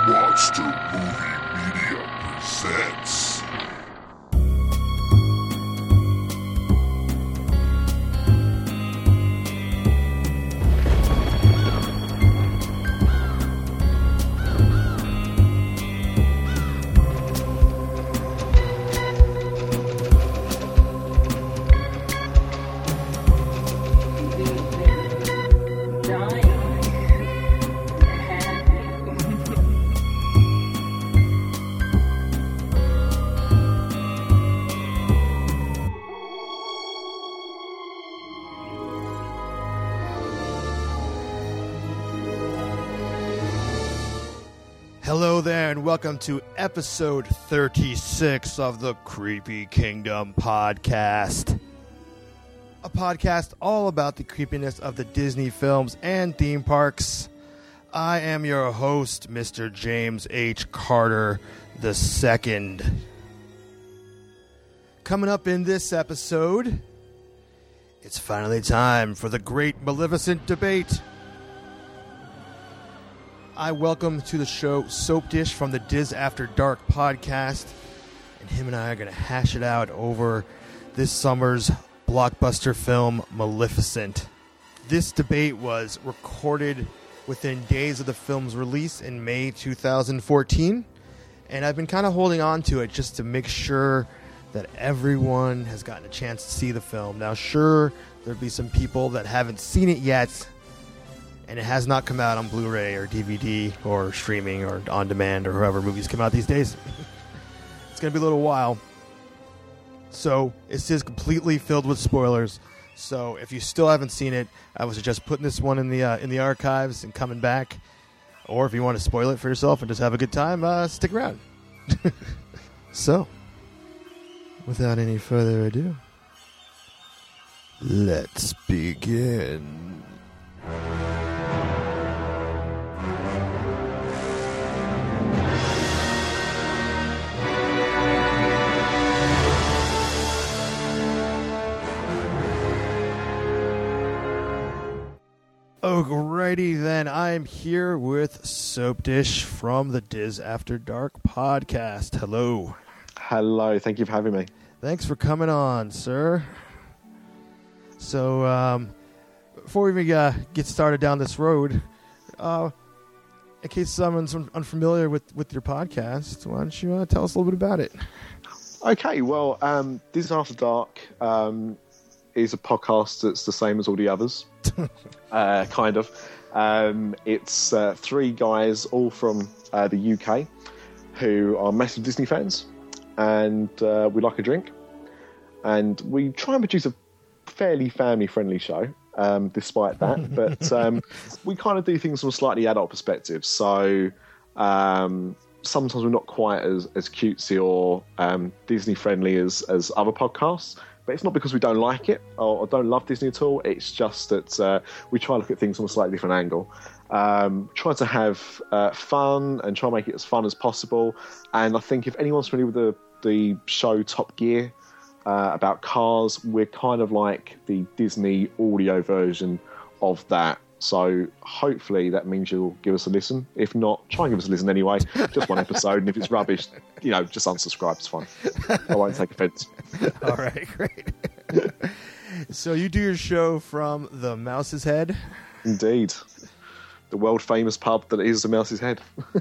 Monster Movie Media presents. Hello there, and welcome to episode 36 of the Creepy Kingdom podcast. A podcast all about the creepiness of the Disney films and theme parks. I am your host, Mr. James H. Carter II. Coming up in this episode, it's finally time for the Great Maleficent Debate. I welcome to the show Soap Dish from the Diz After Dark podcast, and him and I are going to hash it out over this summer's blockbuster film, Maleficent. This debate was recorded within days of the film's release in May 2014, and I've been kind of holding on to it just to make sure that everyone has gotten a chance to see the film. Now, sure, there'll be some people that haven't seen it yet, and it has not come out on Blu-ray or DVD or streaming or on demand or however movies come out these days. It's going to be a little while. So it's just completely filled with spoilers. So if you still haven't seen it, I would suggest putting this one in the archives and coming back. Or if you want to spoil it for yourself and just have a good time, stick around. So, without any further ado, let's begin. Alrighty then, I'm here with Soap Dish from the Diz After Dark podcast. Hello. Hello, thank you for having me. Thanks for coming on, sir. So, before we even get started down this road, in case someone's unfamiliar with your podcast, why don't you tell us a little bit about it? Okay, well, Diz After Dark is a podcast that's the same as all the others. Kind of. It's three guys, all from the UK, who are massive Disney fans, and we like a drink. And we try and produce a fairly family-friendly show, despite that. But we kind of do things from a slightly adult perspective. So sometimes we're not quite as cutesy or Disney-friendly as other podcasts. But it's not because we don't like it or don't love Disney at all. It's just that we try to look at things from a slightly different angle. Try to have fun and try to make it as fun as possible. And I think if anyone's familiar with the show Top Gear about cars, we're kind of like the Disney audio version of that. So hopefully that means you'll give us a listen. If not, try and give us a listen anyway. Just one episode. And if it's rubbish, just unsubscribe. It's fine. I won't take offense. All right, great. So you do your show from the Mouse's Head? Indeed. The world-famous pub that is the Mouse's Head.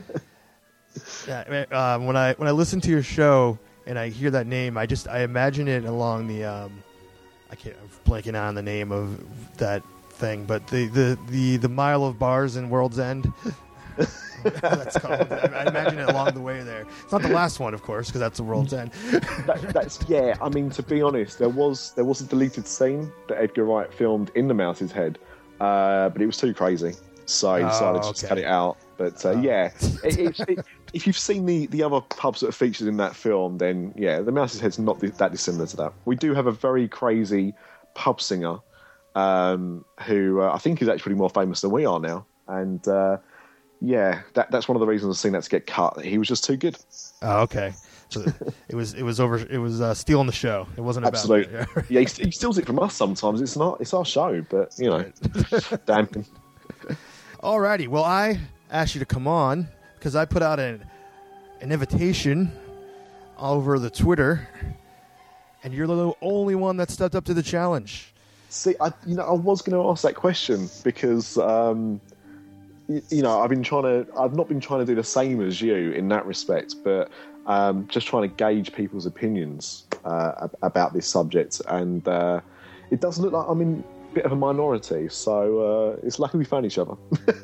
Yeah, when I listen to your show and I hear that name, I imagine it along the I'm blanking on the name of that thing, but the mile of bars in World's End. That's called. I imagine it along the way there. It's not the last one, of course, because that's the World's End. Yeah. I mean, to be honest, there was a deleted scene that Edgar Wright filmed in the Mouse's Head, but it was too crazy, so he decided to just cut it out. But if you've seen the other pubs that are featured in that film, then yeah, the Mouse's Head's not that dissimilar to that. We do have a very crazy pub singer who I think is actually more famous than we are now, and that's one of the reasons I've seen that to get cut. He was just too good. Oh, okay. So it was stealing the show. It wasn't absolutely. About Yeah, he steals it from us sometimes. It's our show, but damn. Alrighty. Well, I asked you to come on because I put out an invitation over the Twitter, and you're the only one that stepped up to the challenge. See, I was going to ask that question because, I've not been trying to do the same as you in that respect, but just trying to gauge people's opinions about this subject, and it does look like I'm in a bit of a minority, so it's lucky we found each other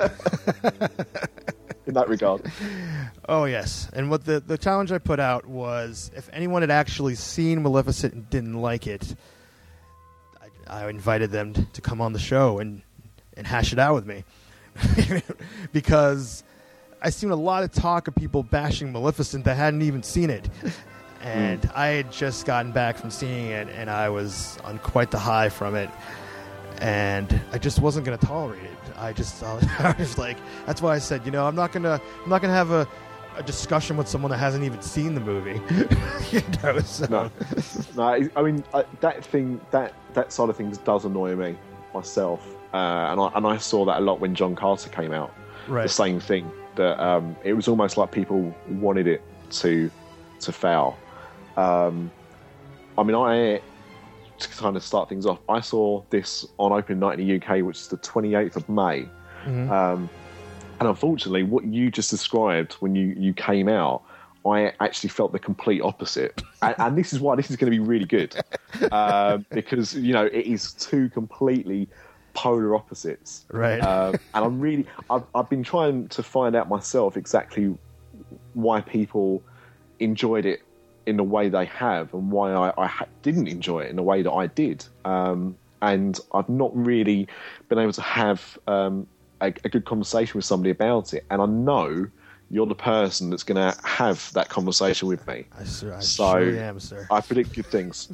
in that regard. Oh, yes. And what the challenge I put out was, if anyone had actually seen Maleficent and didn't like it, I invited them to come on the show and hash it out with me. Because I've seen a lot of talk of people bashing Maleficent that hadn't even seen it. And I had just gotten back from seeing it, and I was on quite the high from it. And I just wasn't going to tolerate it. I was like, that's why I said, I'm not gonna have a discussion with someone that hasn't even seen the movie. So. No. I mean that side of things does annoy me myself, and I saw that a lot when John Carter came out. Right. The same thing, that it was almost like people wanted it to fail. I mean, to kind of start things off, I saw this on opening night in the UK, which is the 28th of May. Mm-hmm. And unfortunately, what you just described when you came out, I actually felt the complete opposite. And this is why this is going to be really good. Because, it is two completely polar opposites. Right. And I've been trying to find out myself exactly why people enjoyed it in the way they have, and why I didn't enjoy it in the way that I did. And I've not really been able to have a good conversation with somebody about it. And I know you're the person that's going to have that conversation with me. I surely am, sir. I predict good things.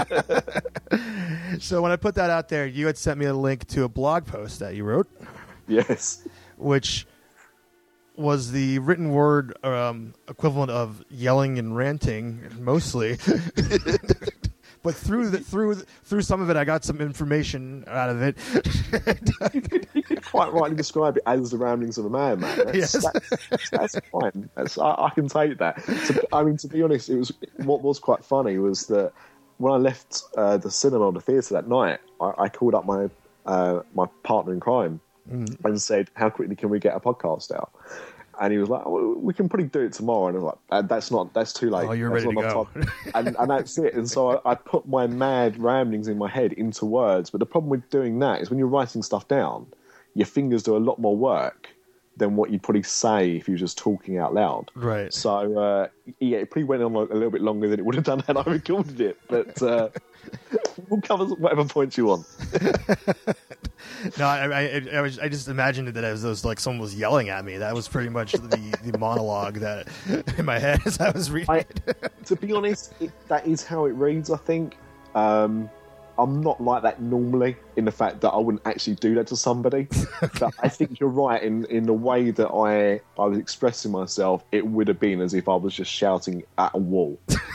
So when I put that out there, you had sent me a link to a blog post that you wrote. Yes. Which was the written word equivalent of yelling and ranting, mostly. But through some of it, I got some information out of it. You could quite rightly describe it as the ramblings of a madman. That's fine. I can take that. To be honest, what was quite funny was that when I left the cinema or the theatre that night, I called up my partner in crime and said, "How quickly can we get a podcast out?" And he was like, "Well, we can probably do it tomorrow." And I was like, "That's too late." Oh, you're ready to go. and that's it. And so I put my mad ramblings in my head into words. But the problem with doing that is when you're writing stuff down, your fingers do a lot more work than what you'd probably say if you were just talking out loud. Right. So, it probably went on a little bit longer than it would have done had I recorded it. But we'll cover whatever points you want. No, I just imagined it that as those like someone was yelling at me. That was pretty much the monologue that in my head as I was reading it. To be honest, that is how it reads, I think. I'm not like that normally in the fact that I wouldn't actually do that to somebody. But I think you're right in the way that I was expressing myself. It would have been as if I was just shouting at a wall.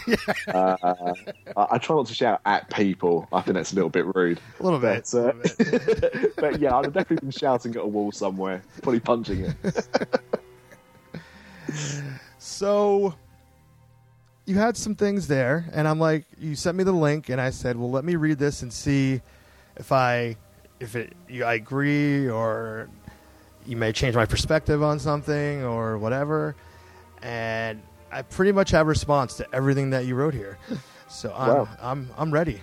I try not to shout at people. I think that's a little bit rude. A little bit. But yeah, I'd have definitely been shouting at a wall somewhere, probably punching it. So you had some things there, and I'm like, you sent me the link, and I said, well, let me read this and see if I agree, or you may change my perspective on something or whatever. And I pretty much have a response to everything that you wrote here. So I'm ready.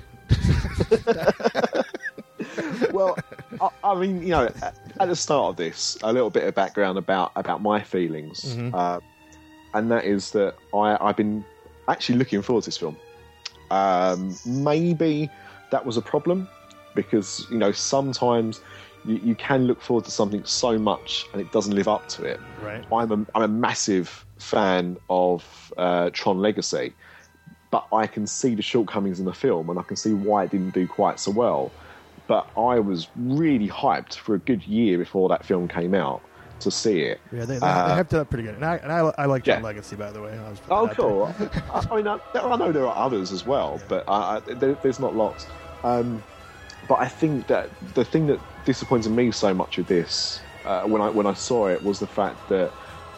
Well, I mean, at the start of this, a little bit of background about my feelings, and that is that I've been actually looking forward to this film. Maybe that was a problem because sometimes you can look forward to something so much and it doesn't live up to it. Right. I'm a massive fan of Tron Legacy, but I can see the shortcomings in the film and I can see why it didn't do quite so well. But I was really hyped for a good year before that film came out to see it. Yeah, they hyped it up pretty good. And I like Tron Legacy, by the way. Cool. I mean, I know there are others as well, but there's not lots. But I think that the thing that disappointed me so much with this, when I saw it, was the fact that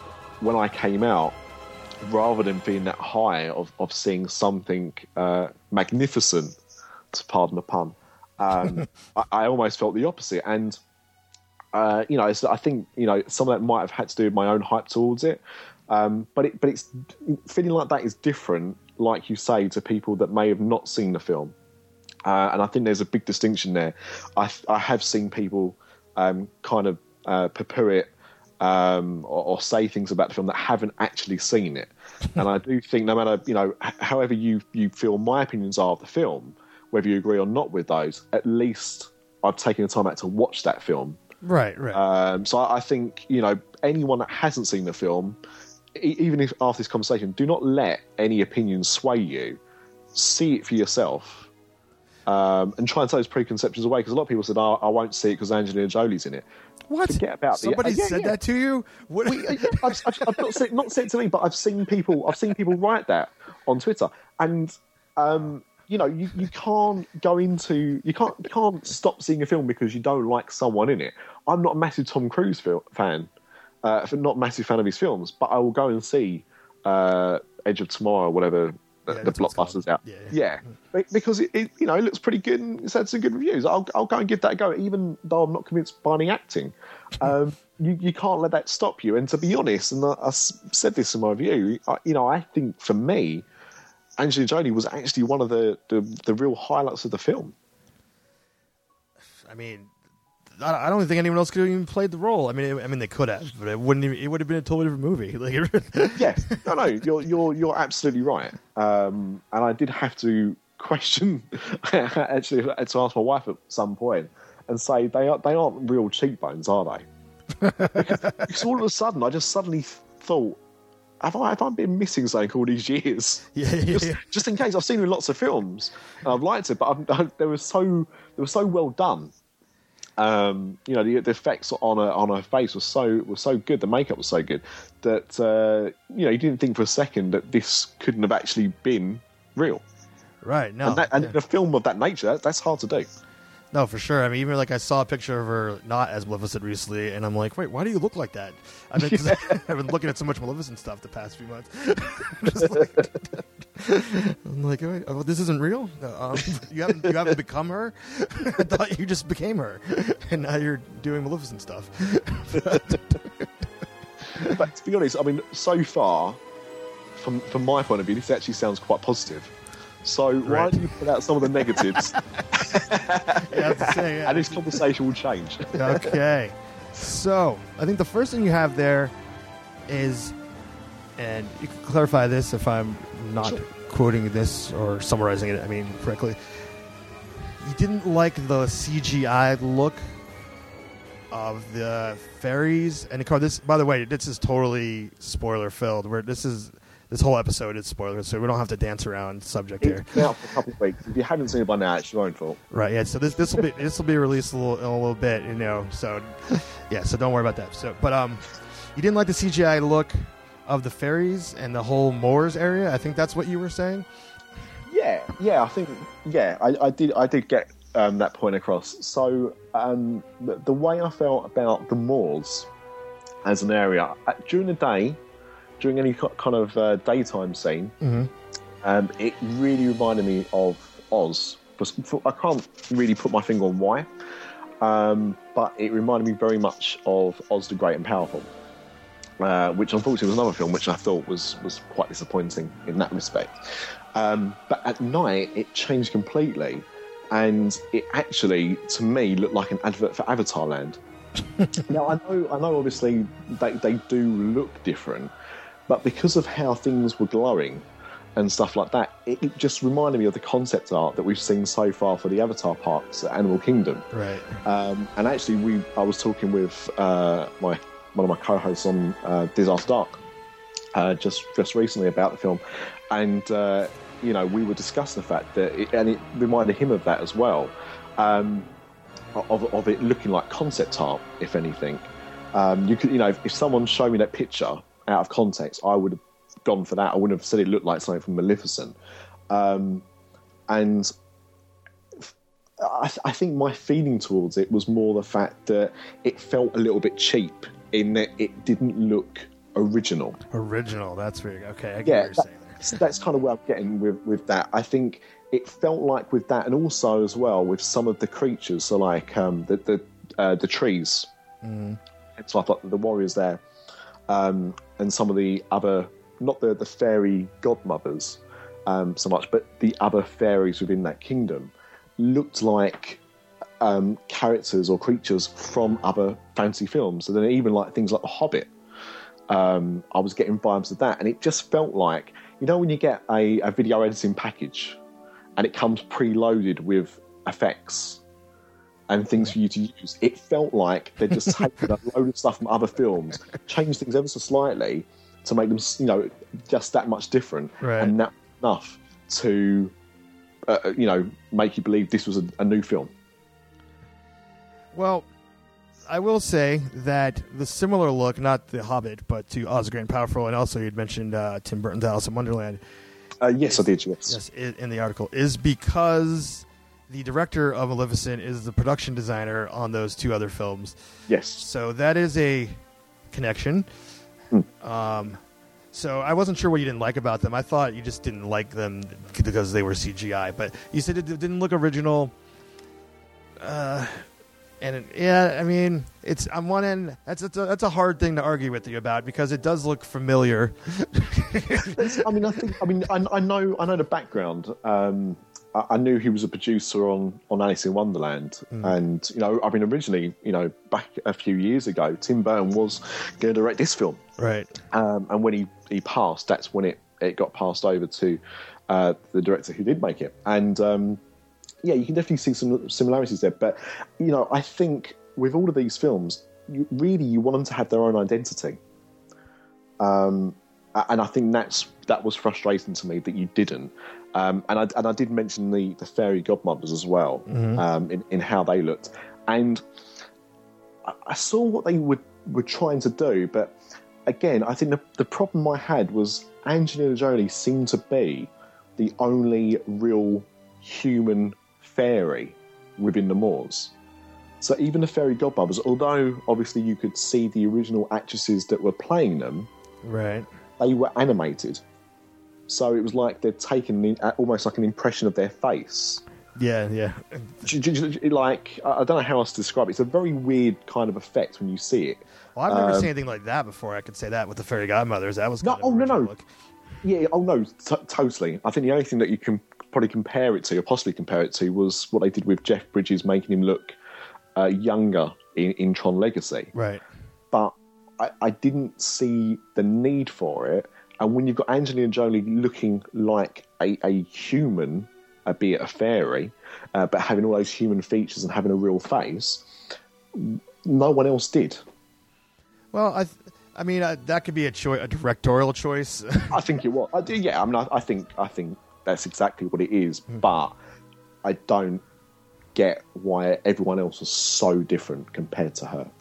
when I came out, rather than feeling that high of seeing something magnificent, to pardon the pun, I almost felt the opposite. And I think some of that might have had to do with my own hype towards it. But it's feeling like that is different, like you say, to people that may have not seen the film. And I think there's a big distinction there. I have seen people kind of poo-poo it or say things about the film that haven't actually seen it. And I do think no matter, however you feel my opinions are of the film, whether you agree or not with those, at least I've taken the time out to watch that film. Right. So I think, anyone that hasn't seen the film, even if after this conversation, do not let any opinions sway you. See it for yourself. And try and take those preconceptions away, because a lot of people said, I won't see it because Angelina Jolie's in it. What? Forget about Somebody said that to you? What? I've not said it to me, but I've seen people write that on Twitter. And you can't go into you can't stop seeing a film because you don't like someone in it. I'm not a massive Tom Cruise fan, not a massive fan of his films, but I will go and see Edge of Tomorrow, whatever the blockbuster's out. Yeah, because it looks pretty good and it's had some good reviews. I'll go and give that a go, even though I'm not convinced by any acting. You can't let that stop you. And to be honest, and I said this in my review, I think for me, Angelina Jolie was actually one of the real highlights of the film. I mean, I don't think anyone else could have even played the role. I mean, they could have, but it would have been a totally different movie. Yes, no, you're absolutely right. And I did have to question, actually, to ask my wife at some point and say they aren't real cheekbones, are they? Because all of a sudden, I just suddenly thought, have I been missing something all these years? Just in case. I've seen her in lots of films and I've liked it, but they were so well done. The effects on her face was so good. The makeup was so good that you didn't think for a second that this couldn't have actually been real. Right. No. And a film of that nature, that's hard to do. No, for sure. I mean, even I saw a picture of her not as Maleficent recently, and I'm like, wait, why do you look like that? I mean, 'cause I've been looking at so much Maleficent stuff the past few months. I'm like, oh, this isn't real. You haven't become her. I thought you just became her, and now you're doing Maleficent stuff. But to be honest, I mean, so far, from my point of view, this actually sounds quite positive. So why don't you put out some of the negatives? And this conversation will change. Okay. So I think the first thing you have there is, and you can clarify this if I'm not quoting this or summarizing it, correctly. You didn't like the CGI look of the fairies and the car. This, by the way, this is totally spoiler filled. This whole episode is spoilers, so we don't have to dance around subject here. It's been out for a couple of weeks. If you haven't seen it by now, it's your own fault. Right? Yeah. So this will be released in a little bit, So yeah. So don't worry about that. So, but you didn't like the CGI look of the fairies and the whole moors area. I think that's what you were saying. Yeah. I think I did get that point across. So the way I felt about the moors as an area during the day. During any kind of daytime scene, it really reminded me of Oz. I can't really put my finger on why, but it reminded me very much of Oz the Great and Powerful, which unfortunately was another film which I thought was quite disappointing in that respect. But at night, it changed completely, and it actually, to me, looked like an advert for Avatar Land. Now, I know obviously they do look different, but because of how things were glowing and stuff like that, it just reminded me of the concept art that we've seen so far for the Avatar parks at Animal Kingdom. Right. And actually, I was talking with one of my co-hosts on Diz After Dark just recently about the film, and we were discussing the fact that it reminded him of that as well, of it looking like concept art, if anything. You could, if someone showed me that picture out of context, I would have gone for that. I wouldn't have said it looked like something from Maleficent. And I think my feeling towards it was more the fact that it felt a little bit cheap in that it didn't look original. Original. That's very okay. I get Yeah, what you're saying there. that's kind of where I'm getting with that. I think it felt like with that, and also as well with some of the creatures, so like the trees. Mm. So I thought the warriors there, and some of the other, not the fairy godmothers so much, but the other fairies within that kingdom looked like characters or creatures from other fantasy films. And then even like things like The Hobbit, I was getting vibes of that. And it just felt like, you know, when you get a video editing package and it comes preloaded with effects and things for you to use, it felt like they'd just taken a load of stuff from other films, changed things ever so slightly to make them, you know, just that much different. Right. And that enough to, you know, make you believe this was a new film. Well, I will say that the similar look, not The Hobbit, but to Oz the Great and Powerful, and also you'd mentioned Tim Burton's Alice in Wonderland. Yes, I did, yes. Yes, in the article, is because the director of Maleficent is the production designer on those two other films. Yes. So that is a connection. So I wasn't sure what you didn't like about them. I thought you just didn't like them because they were CGI. But you said it didn't look original. Yeah, I mean, it's on one end. That's a hard thing to argue with you about because it does look familiar. I know the background. I knew he was a producer on Alice in Wonderland, and you know, I mean, originally, you know, back a few years ago, Tim Burton was going to direct this film, right? And when he passed, that's when it got passed over to the director who did make it, and yeah, you can definitely see some similarities there. But you know, I think with all of these films, you want them to have their own identity, and I think that was frustrating to me that you didn't. And I did mention the fairy godmothers as well, in how they looked, and I saw what they were trying to do, but again, I think the problem I had was Angelina Jolie seemed to be the only real human fairy within the Moors. So even the fairy godmothers, although obviously you could see the original actresses that were playing them, right, they were animated. So it was like they'd taken almost like an impression of their face. Yeah. Like, I don't know how else to describe it. It's a very weird kind of effect when you see it. Well, I've never seen anything like that before. I could say that with the fairy godmothers. That was kind of no. Look. Yeah, totally. I think the only thing that you can probably compare it to, or possibly compare it to, was what they did with Jeff Bridges, making him look younger in Tron Legacy. Right. But I didn't see the need for it. And when you've got Angelina Jolie looking like a human, albeit a fairy, but having all those human features and having a real face, no one else did. Well, I mean, that could be a directorial choice. I think it was. Yeah, I mean, I think that's exactly what it is. But I don't get why everyone else was so different compared to her.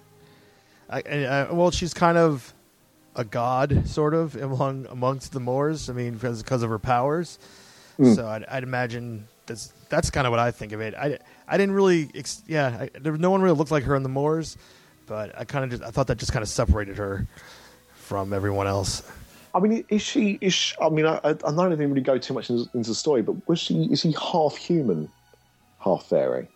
Well, she's kind of a god, sort of, amongst the Moors. I mean, because of her powers. So I'd imagine that's kind of what I think of it. I didn't really, no one really looked like her in the Moors, but I thought that just kind of separated her from everyone else. I mean, is she? I mean, I know I didn't really go too much into the story, but is she half human, half fairy?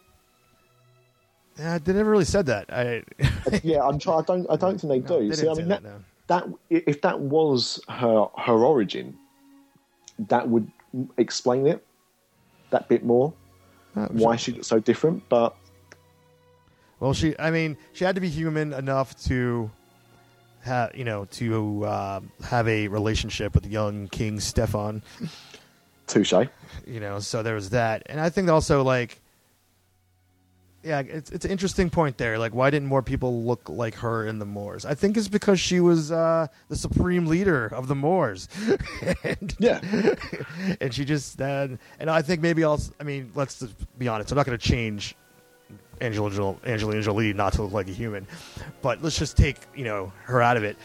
Yeah, they never really said that. Yeah, I'm trying. I don't think they do. They See, I mean, that if that was her origin, that would explain it that bit more. Why she looked so different, but well, she had to be human enough to have have a relationship with young King Stefan. Touche. So there was that, and I think also it's an interesting point there. Like, why didn't more people look like her in the Moors? I think it's because she was the supreme leader of the Moors. And she just and I think maybe also. I mean, let's just be honest. I'm not going to change Angelina Jolie not to look like a human, but let's just take her out of it.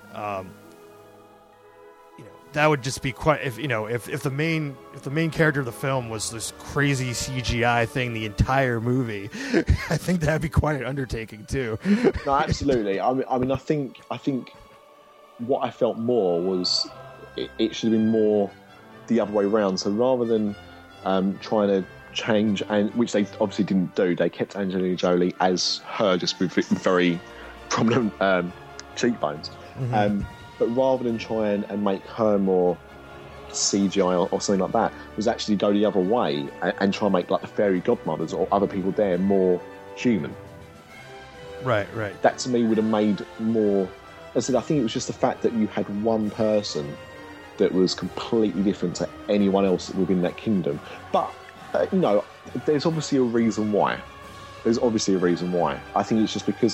That would just be quite if the main character of the film was this crazy CGI thing the entire movie. I think that'd be quite an undertaking too. No, absolutely. I mean, I think what I felt more was it should have been more the other way around. So rather than trying to change, and which they obviously didn't do, they kept Angelina Jolie as her, just with very prominent cheekbones. Mm-hmm. But rather than try and make her more CGI or something like that, was actually go the other way and try and make like the fairy godmothers or other people there more human. Right. That to me would have made more. I said, I think it was just the fact that you had one person that was completely different to anyone else within that kingdom. But there's obviously a reason why. I think it's just because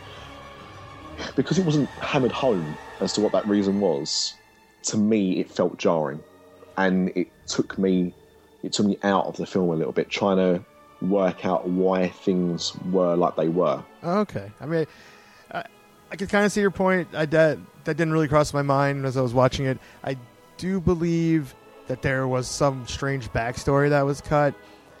it wasn't hammered home as to what that reason was. To me, it felt jarring, and it took me out of the film a little bit, trying to work out why things were like they were. Okay. I mean, I could kind of see your point. That didn't really cross my mind as I was watching it. I do believe that there was some strange backstory that was cut,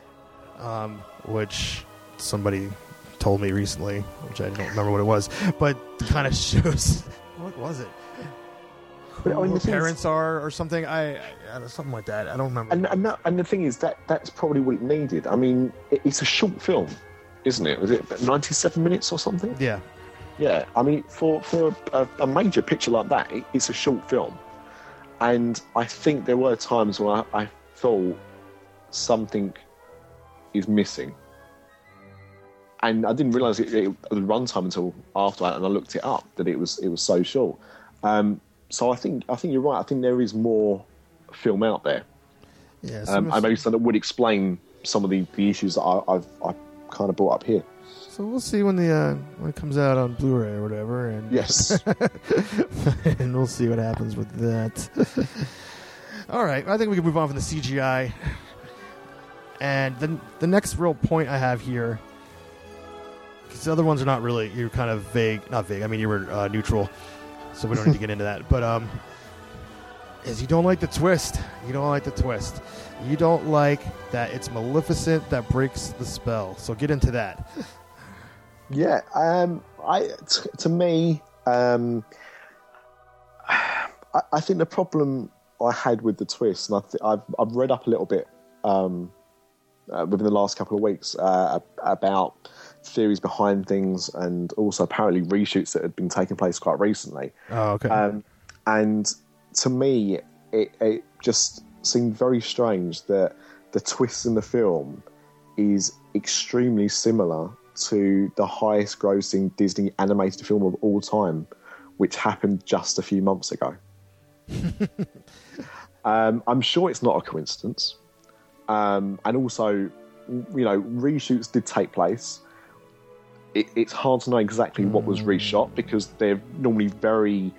which somebody told me recently, which I don't remember what it was, but kind of shows what was it? But I mean, Who parents are or something. I something like that. I don't remember. And the thing is that's probably what it needed. I mean, it's a short film, isn't it? Was it 97 minutes or something? Yeah. Yeah. I mean, for a major picture like that, it's a short film. And I think there were times when I thought something is missing. And I didn't realise it the runtime until after that, and I looked it up that it was so short. So I think you're right. I think there is more film out there. Yeah. And maybe something that would explain some of the issues that I've kind of brought up here. So we'll see when it comes out on Blu-ray or whatever, and yes, and we'll see what happens with that. All right, I think we can move on from the CGI. And then the next real point I have here, because the other ones are not really, you're kind of vague, not vague. I mean, you were neutral, so we don't need to get into that. But is you don't like the twist. You don't like the twist. You don't like that it's Maleficent that breaks the spell. So get into that. Yeah, to me, I think the problem I had with the twist, and I've read up a little bit within the last couple of weeks about theories behind things, and also apparently reshoots that had been taking place quite recently. Oh, okay. And to me, it just seemed very strange that the twist in the film is extremely similar to the highest grossing Disney animated film of all time, which happened just a few months ago. I'm sure it's not a coincidence. And also, reshoots did take place. It's hard to know exactly what was reshot, because they're normally very,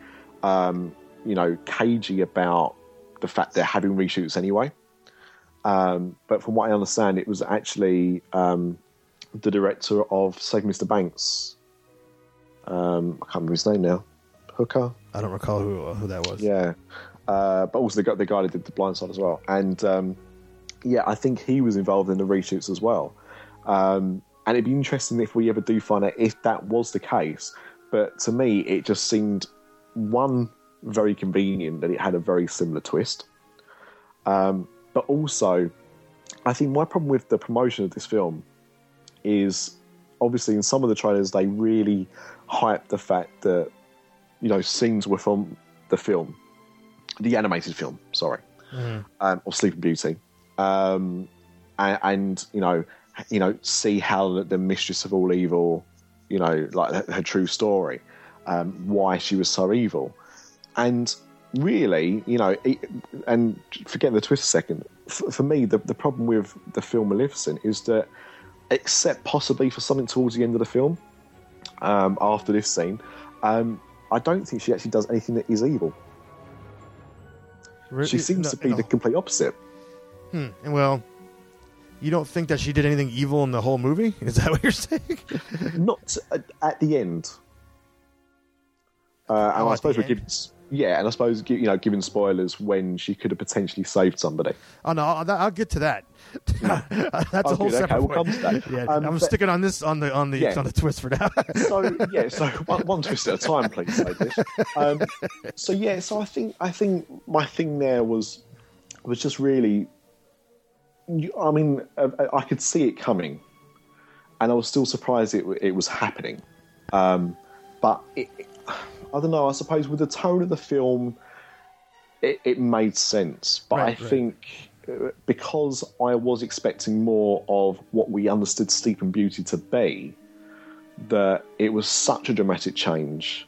cagey about the fact they're having reshoots anyway. But from what I understand, it was actually the director of Save Mr. Banks. I can't remember his name now. Hooker? I don't recall who that was. Yeah. But also the guy that did The Blind Side as well. And I think he was involved in the reshoots as well. And it'd be interesting if we ever do find out if that was the case. But to me, it just seemed, one, very convenient that it had a very similar twist. But also, I think my problem with the promotion of this film is, obviously in some of the trailers they really hyped the fact that scenes were from the animated film, sorry, or Sleeping Beauty, and see how the mistress of all evil, like her true story, why she was so evil, and really, and forget the twist a second. For me, the problem with the film Maleficent is that, except possibly for something towards the end of the film, after this scene, I don't think she actually does anything that is evil. Really? She seems to be the complete opposite. And well, you don't think that she did anything evil in the whole movie? Is that what you're saying? Not at the end. And I suppose we're giving Yeah, and I suppose, given spoilers, when she could have potentially saved somebody. Oh no, I'll get to that. That's a whole separate we'll come to that. Yeah, I'm sticking on this on the twist for now. So one twist at a time, please, say this. So I think my thing there was just really. I mean, I could see it coming, and I was still surprised it was happening. But I don't know. I suppose with the tone of the film, it made sense. But I think because I was expecting more of what we understood Sleeping Beauty to be, that it was such a dramatic change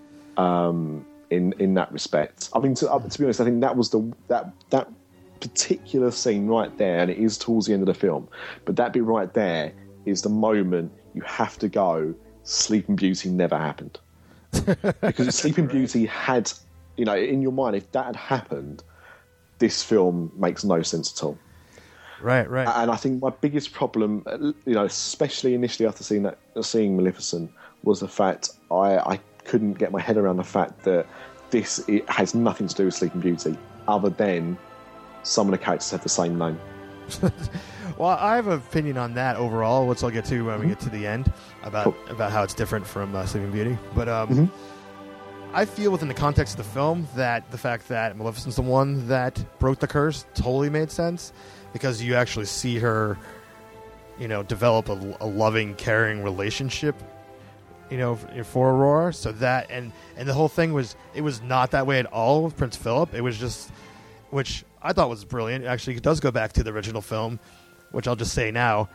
in that respect. I mean, to be honest, I think that was that particular scene right there, and it is towards the end of the film. But that bit right there is the moment you have to go. Sleeping Beauty never happened. Because Sleeping Beauty had, in your mind, if that had happened, this film makes no sense at all. Right. And I think my biggest problem, especially initially after seeing Maleficent, was the fact I couldn't get my head around the fact that it has nothing to do with Sleeping Beauty, other than some of the characters have the same name. Well, I have an opinion on that overall, which I'll get to when we get to the end, about how it's different from Sleeping Beauty. But I feel within the context of the film that the fact that Maleficent's the one that broke the curse totally made sense, because you actually see her, develop a loving, caring relationship, for Aurora. So that, and the whole thing was not that way at all with Prince Philip. It was just, which I thought was brilliant. Actually, it does go back to the original film, which I'll just say now.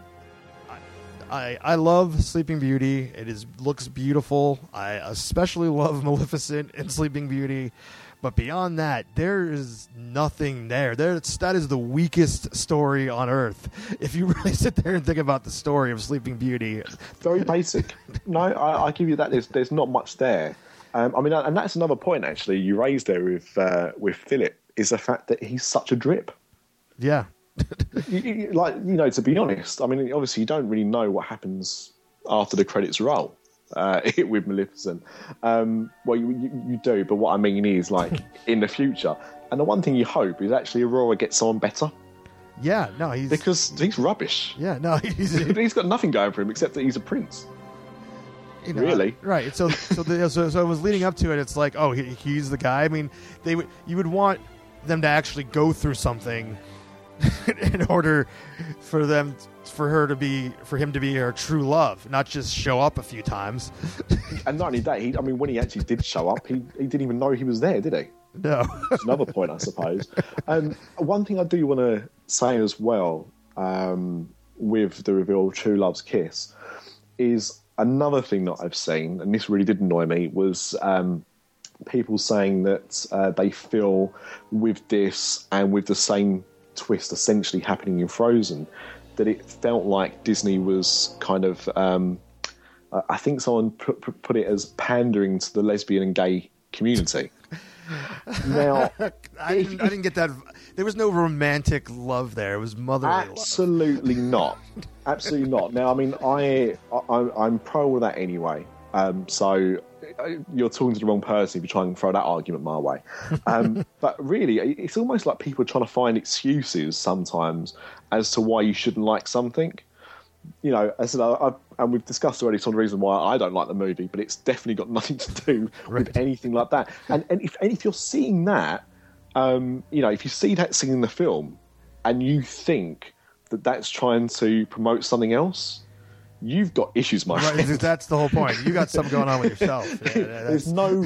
I love Sleeping Beauty. It looks beautiful. I especially love Maleficent and Sleeping Beauty. But beyond that, there is nothing there. That is the weakest story on Earth. If you really sit there and think about the story of Sleeping Beauty. Very basic. No, I give you that. There's not much there. I mean, and that's another point, actually, you raised there with Philip, is the fact that he's such a drip. Yeah. To be honest, I mean, obviously you don't really know what happens after the credits roll with Maleficent. Well, you do, but what I mean is, in the future. And the one thing you hope is actually Aurora gets someone better. Yeah, no, because he's rubbish. Yeah, no, he's got nothing going for him except that he's a prince. Really? Right. So it was leading up to it. It's like, oh, he's the guy. I mean, you would want them to actually go through something in order for him to be her true love, not just show up a few times. And not only that, when he actually did show up, he didn't even know he was there, did he? No. That's another point, I suppose. One thing I do want to say as well, with the reveal of True Love's kiss, is another thing that I've seen, and this really did annoy me, was people saying that they feel with this and with the same twist essentially happening in Frozen, that it felt like Disney was kind of, I think someone put it as pandering to the lesbian and gay community. Now, I didn't get that. There was no romantic love there. It was motherly love. Absolutely not. Absolutely not. Now, I mean, I'm pro all that anyway. So you're talking to the wrong person if you try and throw that argument my way. But really, it's almost like people are trying to find excuses sometimes as to why you shouldn't like something. I said, and we've discussed already some of the reason why I don't like the movie, but it's definitely got nothing to do with anything like that. And if you're seeing that, if you see that scene in the film and you think that that's trying to promote something else, you've got issues, my friend. That's the whole point. You got something going on with yourself. Yeah, there's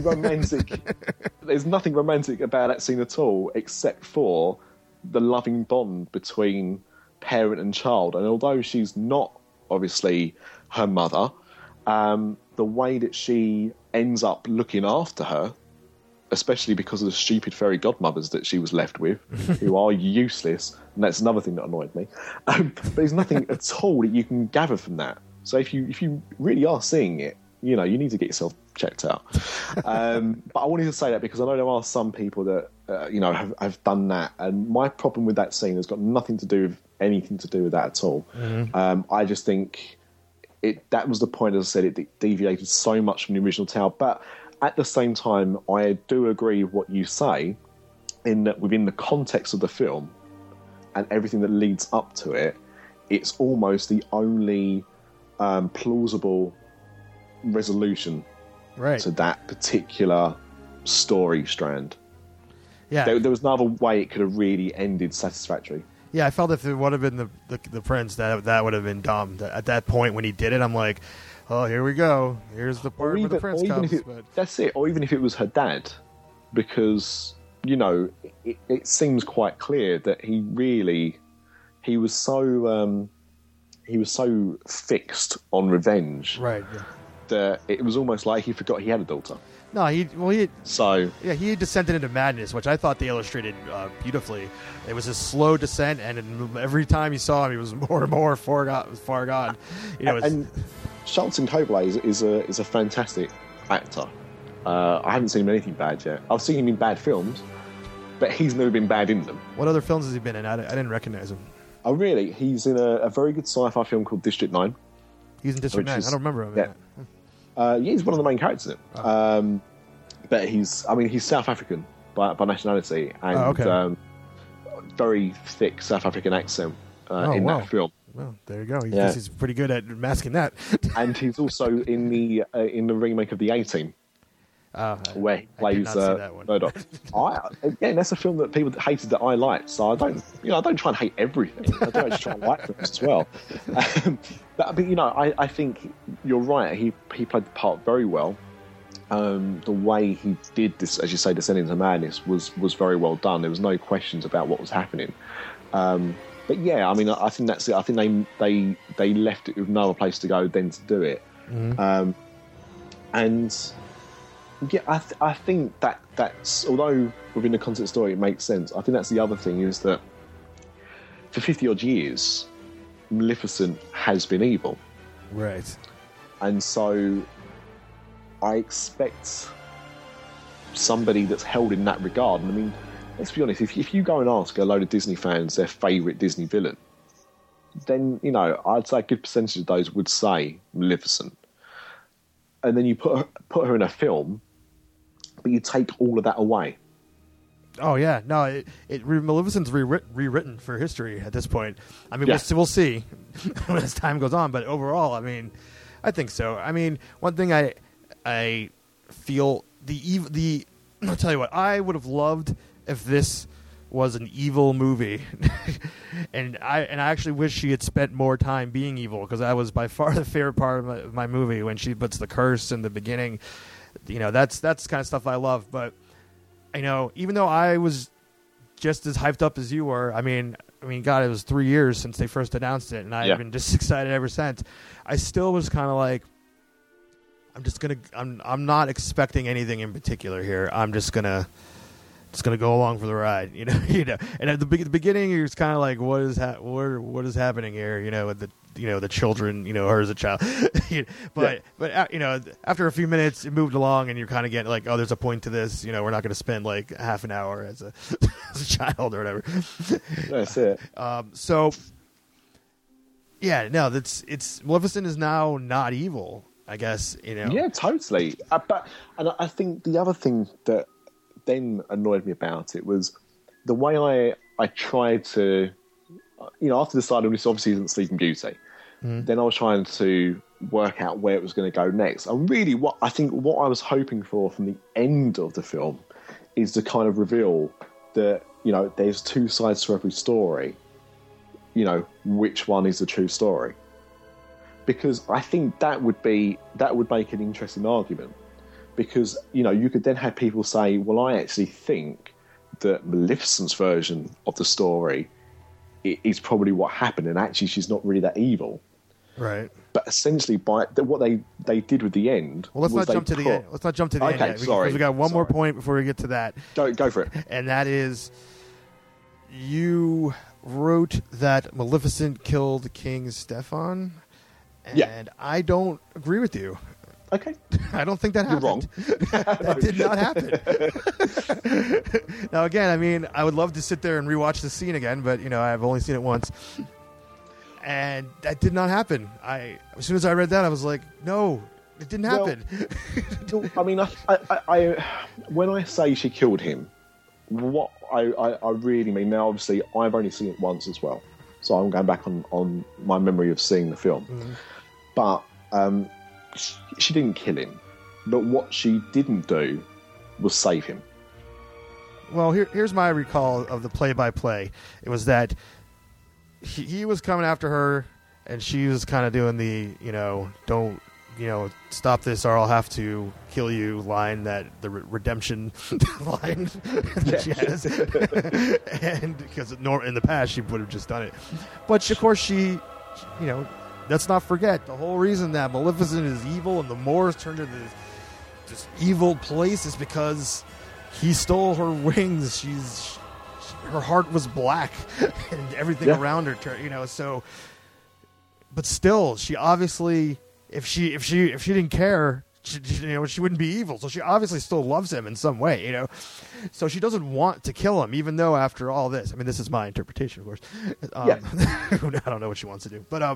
nothing romantic about that scene at all, except for the loving bond between parent and child. And although she's not obviously her mother, the way that she ends up looking after her, especially because of the stupid fairy godmothers that she was left with, who are useless, and that's another thing that annoyed me. But there's nothing at all that you can gather from that. So if you really are seeing it, you need to get yourself checked out. But I wanted to say that because I know there are some people that have done that, and my problem with that scene has got nothing to do with anything to do with that at all. Mm-hmm. I just think that was the point. As I said, it deviated so much from the original tale. But at the same time, I do agree with what you say, in that within the context of the film and everything that leads up to it, it's almost the only plausible resolution to that particular story strand. Yeah, there was no other way it could have really ended satisfactorily. Yeah, I felt if it would have been the prince, that would have been dumb. At that point when he did it, I'm like, oh, here we go. Here's the part where the prince comes. That's it. Or even if it was her dad, because it seems quite clear that he was so fixed on revenge, right? Yeah. That it was almost like he forgot he had a daughter. No, he descended into madness, which I thought they illustrated beautifully. It was a slow descent, and every time you saw him, he was more and more far gone. And Charlton Copley is a fantastic actor. I haven't seen him in anything bad yet. I've seen him in bad films, but he's never been bad in them. What other films has he been in? I didn't recognize him. Oh, really? He's in a very good sci-fi film called District 9. He's in District 9. I don't remember him. Yeah, he's one of the main characters in it. Oh. But he's South African by nationality, and very thick South African accent that film. Well, there you go. He's pretty good at masking that. And he's also in the remake of The A-Team. Where he plays Murdoch. Again, that's a film that people hated that I liked, so I don't try and hate everything. I do actually try and like films as well. But I think you're right. He played the part very well. The way he did this, as you say, descend into madness was very well done. There was no questions about what was happening. But yeah, I think that's it. I think they left it with no other place to go than to do it. Mm-hmm. And yeah, I think that's, although within the concept story it makes sense, I think that's the other thing, is that for 50 odd years, Maleficent has been evil. Right. And so I expect somebody that's held in that regard. And I mean, let's be honest, if you go and ask a load of Disney fans their favourite Disney villain, then, I'd say a good percentage of those would say Maleficent. And then you put her in a film, but you take all of that away. Oh yeah, no, Maleficent's rewritten for history at this point. I mean, we'll see as time goes on, but overall, I mean, I think so. I mean, one thing I feel I'll tell you what, I would have loved if this was an evil movie, and I actually wish she had spent more time being evil, because that was by far the favorite part of my movie, when she puts the curse in the beginning. That's the kind of stuff I love. But even though I was just as hyped up as you were, I mean, God, it was 3 years since they first announced it, and I've been just excited ever since. I still was kind of like, I'm not expecting anything in particular here. I'm just gonna go along for the ride, And at the beginning, you're just kind of like, what is happening here? With the children, her as a child. But after a few minutes, it moved along, and you're kind of getting like, oh, there's a point to this. We're not going to spend like half an hour as a child or whatever. That's it. So yeah, no, Maleficent is now not evil, I guess. Yeah, totally. And I think the other thing that then annoyed me about it was the way I tried to, after deciding this obviously isn't Sleeping Beauty, then I was trying to work out where it was going to go next. And really, what I was hoping for from the end of the film is to kind of reveal that, there's two sides to every story, which one is the true story. Because I think that would make an interesting argument. Because, you could then have people say, well, I actually think that Maleficent's version of the story is probably what happened, and actually she's not really that evil. Right. But essentially, what they did with the end... Well, let's not jump to the end. Let's not jump to the end yet. Sorry. Because we got one more point before we get to that. Go for it. And that is, you wrote that Maleficent killed King Stefan, and I don't agree with you. Okay. I don't think that happened. You're wrong. That did not happen. Now, again, I would love to sit there and rewatch the scene again, but, I've only seen it once. And that did not happen. As soon as I read that, I was like, no, It didn't happen. Well, I mean, I when I say she killed him, what I really mean, now obviously I've only seen it once as well, so I'm going back on my memory of seeing the film. Mm-hmm. But she didn't kill him, but what she didn't do was save him. Well, here's my recall of the play-by-play. It was that he was coming after her, and she was kind of doing the, don't, stop this or I'll have to kill you line, that the redemption line that she has. And because in the past she would have just done it. But of course she, let's not forget, the whole reason that Maleficent is evil and the Moors turned into this evil place is because he stole her wings. Her heart was black and everything around her, so, but still, she obviously, if she didn't care, she wouldn't be evil. So she obviously still loves him in some way, So she doesn't want to kill him, even though after all this, I mean, this is my interpretation, of course. I don't know what she wants to do, but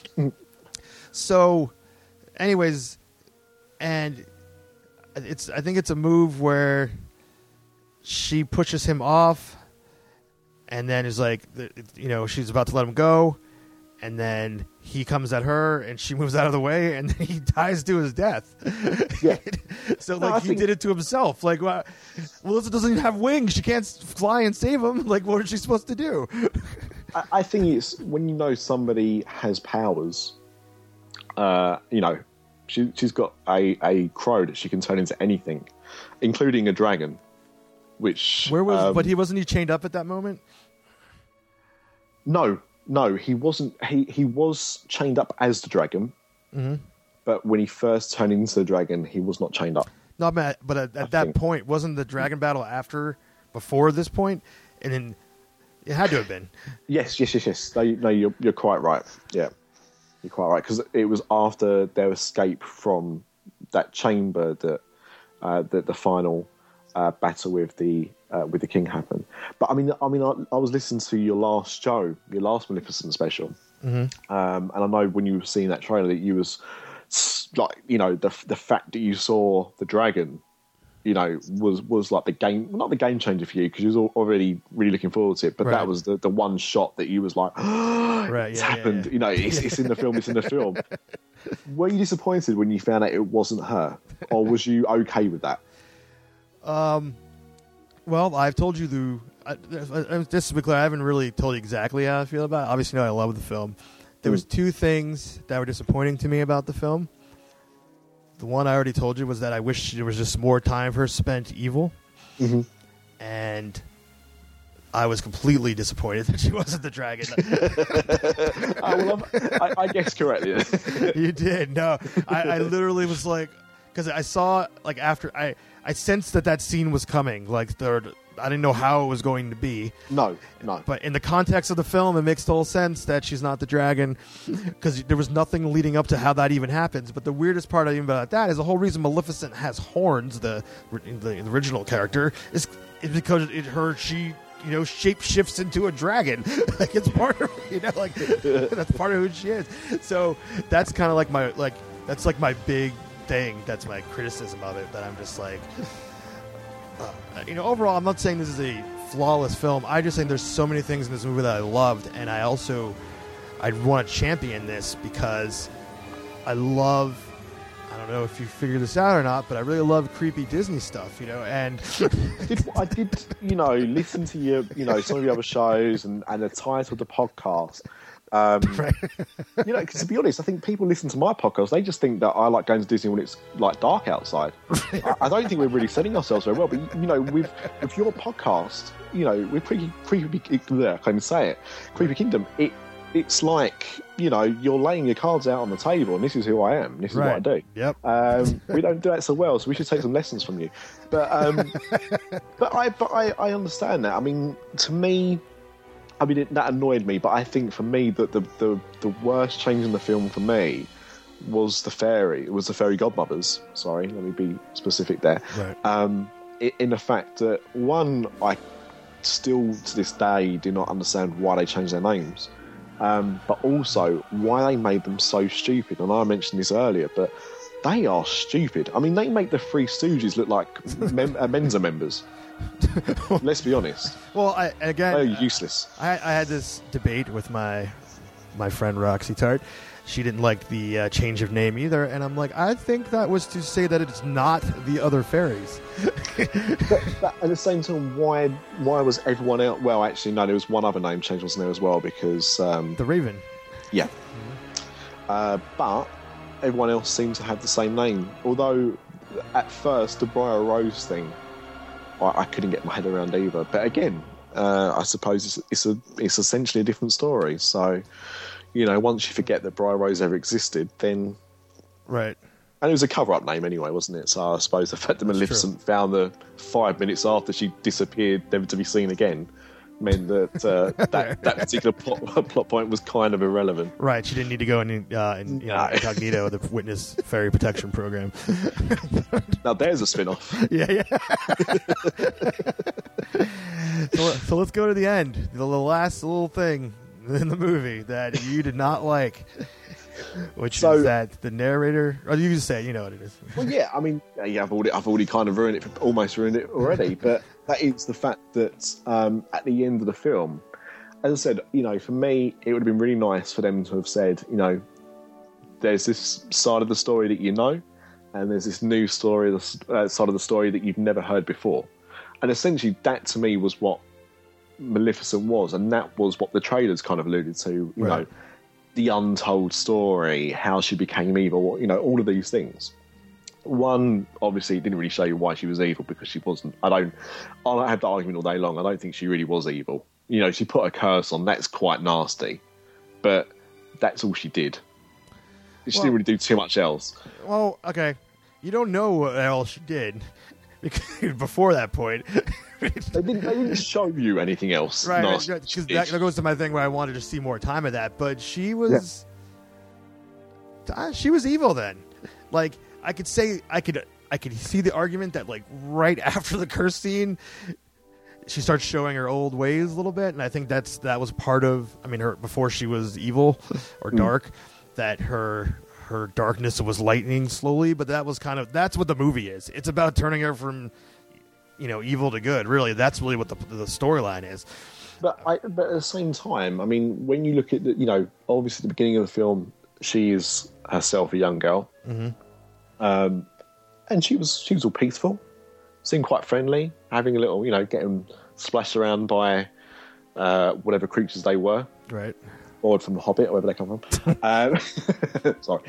so, anyways, and I think it's a move where she pushes him off, and then is like, she's about to let him go. And then he comes at her, and she moves out of the way, and then he dies to his death. Yeah. So, he did it to himself. Like, well, Melissa doesn't even have wings. She can't fly and save him. Like, what is she supposed to do? I think it's when somebody has powers, she's got a crow that she can turn into anything, including a dragon, which... But wasn't he chained up at that moment? No, he wasn't. He was chained up as the dragon, but when he first turned into the dragon, he was not chained up. Not bad, but at that point, wasn't the dragon battle before this point? And then it had to have been. Yes. No, you're quite right. Yeah, you're quite right, because it was after their escape from that chamber that the final battle with the king happened. But I was listening to your last Maleficent special, and I know when you were seeing that trailer that you was like, the fact that you saw the dragon, was like the game, not the game changer for you, because you was already really looking forward to it. But that was the one shot that you was like, it's happened. Yeah. It's in the film. It's in the film. Were you disappointed when you found out it wasn't her, or was you okay with that? Well, I've told you just to be clear, I haven't really told you exactly how I feel about it. Obviously, I love the film. There was two things that were disappointing to me about the film. The one I already told you was that I wish there was just more time for her spent evil. Mm-hmm. And I was completely disappointed that she wasn't the dragon. I guess correctly. You did. No, I literally was like, because I saw, like, after I sensed that scene was coming. Like, I didn't know how it was going to be. No. But in the context of the film, it makes total sense that she's not the dragon, because there was nothing leading up to how that even happens. But the weirdest part about that is the whole reason Maleficent has horns, the original character, is because she shape shifts into a dragon. Like, it's part of, that's part of who she is. So that's kind of like my big thing. That's my criticism of it, that I'm just like, overall, I'm not saying this is a flawless film. I just think there's so many things in this movie that I loved, and I'd want to champion this because I don't know if you figured this out or not, but I really love creepy Disney stuff, and I did listen to your, some of the other shows and the title of the podcast. Right. Because to be honest, I think people listen to my podcast, they just think that I like going to Disney when it's like dark outside. I don't think we're really selling ourselves very well, but with your podcast, we're pretty creepy. I can't even say it. Creepy Kingdom. It's like, you're laying your cards out on the table, and this is who I am. This is what I do. Yep. We don't do that so well, so we should take some lessons from you. But I understand that. I mean, to me, that annoyed me, but I think for me that the worst change in the film for me was the fairy. It was the fairy godmothers. Sorry, let me be specific there. Right. In the fact that, one, I still to this day do not understand why they changed their names, but also why they made them so stupid. And I mentioned this earlier, but they are stupid. I mean, they make the Three Stooges look like Mensa members. Let's be honest. Well, they're useless. I had this debate with my friend Roxy Tart. She didn't like the change of name either, and I'm like, I think that was to say that it's not the other fairies. but at the same time, why was everyone else? Well, actually, no, there was one other name change, wasn't there, as well? Because the Raven. Yeah. But everyone else seems to have the same name. Although, at first, the Briar Rose thing, I couldn't get my head around either. But again, I suppose it's essentially a different story. So, once you forget that Briar Rose ever existed, then... Right. And it was a cover-up name anyway, wasn't it? So I suppose the fact that Maleficent found her 5 minutes after she disappeared, never to be seen again, meant that that particular plot point was kind of irrelevant. Right. She didn't need to go in incognito, the Witness Fairy Protection Program. Now there's a spin-off. Yeah. So let's go to the end. The last little thing in the movie that you did not like, which is that the narrator, or you just say, you know what it is. Well, yeah, I mean, I've already kind of almost ruined it already, but that is the fact that at the end of the film, as I said, for me, it would have been really nice for them to have said, there's this side of the story that and there's this new story, side of the story that you've never heard before. And essentially, that to me was what Maleficent was, and that was what the trailers kind of alluded to, you know, the untold story, how she became evil, all of these things. One, obviously, it didn't really show you why she was evil, because she wasn't. I don't have the argument all day long. I don't think she really was evil. She put a curse on, that's quite nasty, but that's all she did. She didn't really do too much else. Well, okay, you don't know what else she did before that point. They didn't show you anything else. Right, because that goes to my thing where I wanted to see more time of that. But she was, she was evil then. Like, I could see the argument that, like, right after the curse scene, she starts showing her old ways a little bit, and I think that was part of. I mean, her before she was evil or dark, that her darkness was lightening slowly. But that's what the movie is. It's about turning her from evil to good. Really, that's really what the storyline is. But at the same time, I mean, when you look at obviously at the beginning of the film, she is herself a young girl, and she was all peaceful, seemed quite friendly, having a little, getting splashed around by whatever creatures they were, right? Or from the Hobbit, or wherever they come from. Sorry,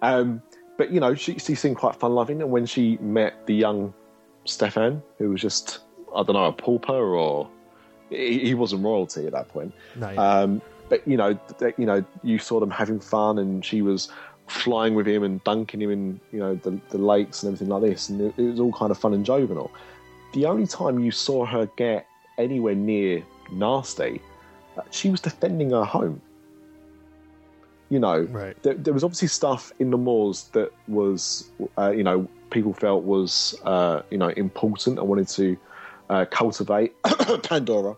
but she seemed quite fun-loving, and when she met the young Stefan, who was just, I don't know, a pauper, or he wasn't royalty at that point. No, but you saw them having fun, and she was flying with him and dunking him in the lakes and everything like this, and it was all kind of fun and jovial. The only time you saw her get anywhere near nasty, she was defending her home. Right. There was obviously stuff in the moors that was, people felt was, important and wanted to cultivate Pandora.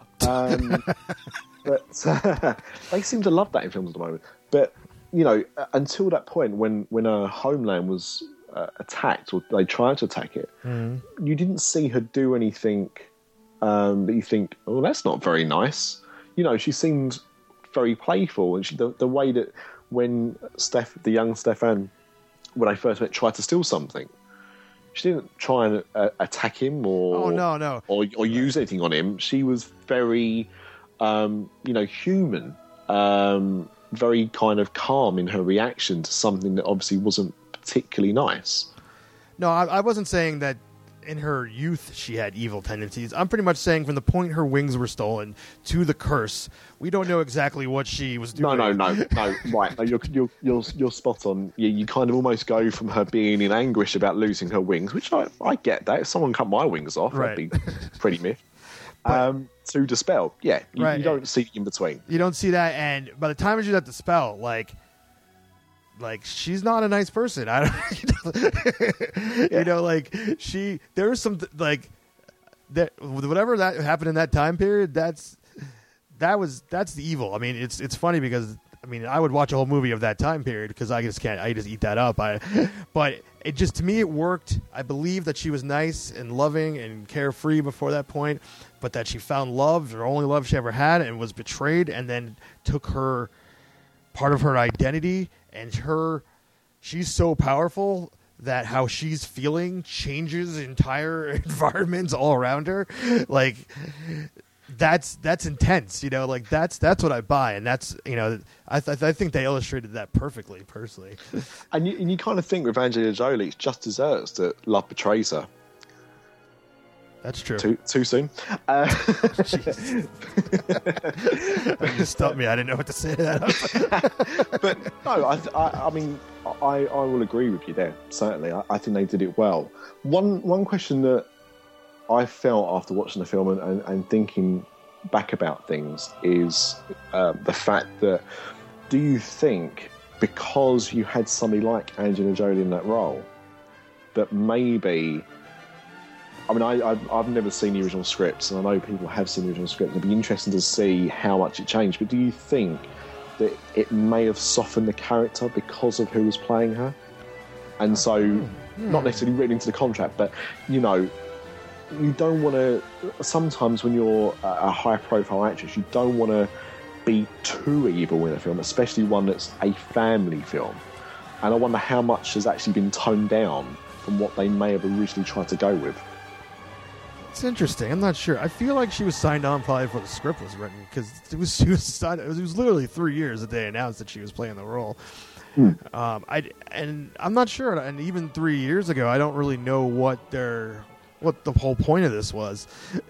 But they seem to love that in films at the moment. But, until that point when her homeland was attacked, or they tried to attack it, you didn't see her do anything that you think, oh, that's not very nice. She seemed very playful, and the way that when the young Stefan, when I first met, tried to steal something, she didn't try and attack him or use anything on him. She was very human, very kind of calm in her reaction to something that obviously wasn't particularly nice. No, I wasn't saying that in her youth she had evil tendencies. I'm pretty much saying from the point her wings were stolen to the curse, we don't know exactly what she was doing. No. Right, no, you're spot on. You kind of almost go from her being in anguish about losing her wings, which I get that. If someone cut my wings off, right, that'd be pretty miffed. To dispel, you don't see in between. You don't see that, and by the time she's at the spell, like she's not a nice person. I don't, there's some whatever that happened in that time period. That's the evil. I mean, it's funny because I mean, I would watch a whole movie of that time period because I just can't. I just eat that up. But it just, to me, it worked. I believe that she was nice and loving and carefree before that point, but that she found love, her only love she ever had, and was betrayed, and then took her part of her identity, and she's so powerful that how she's feeling changes entire environments all around her. Like, that's intense, like that's what I buy. And that's, I think they illustrated that perfectly, personally. And you kind of think with Angelina Jolie, it's just desserts that love betrays her. That's true. Too soon? You stumped me. I didn't know what to say to that. But no, I mean, I will agree with you there. Certainly, I think they did it well. One question that I felt after watching the film and thinking back about things is the fact that, do you think because you had somebody like Angelina Jolie in that role that maybe... I mean, I've never seen the original scripts, and I know people have seen the original script. It'd be interesting to see how much it changed. But do you think that it may have softened the character because of who was playing her? And so, not necessarily written into the contract, but, you don't want to... Sometimes when you're a high-profile actress, you don't want to be too evil in a film, especially one that's a family film. And I wonder how much has actually been toned down from what they may have originally tried to go with. It's interesting. I'm not sure. I feel like she was signed on probably before the script was written, because it was literally 3 years that they announced that she was playing the role. I'm not sure. And even 3 years ago, I don't really know what the whole point of this was.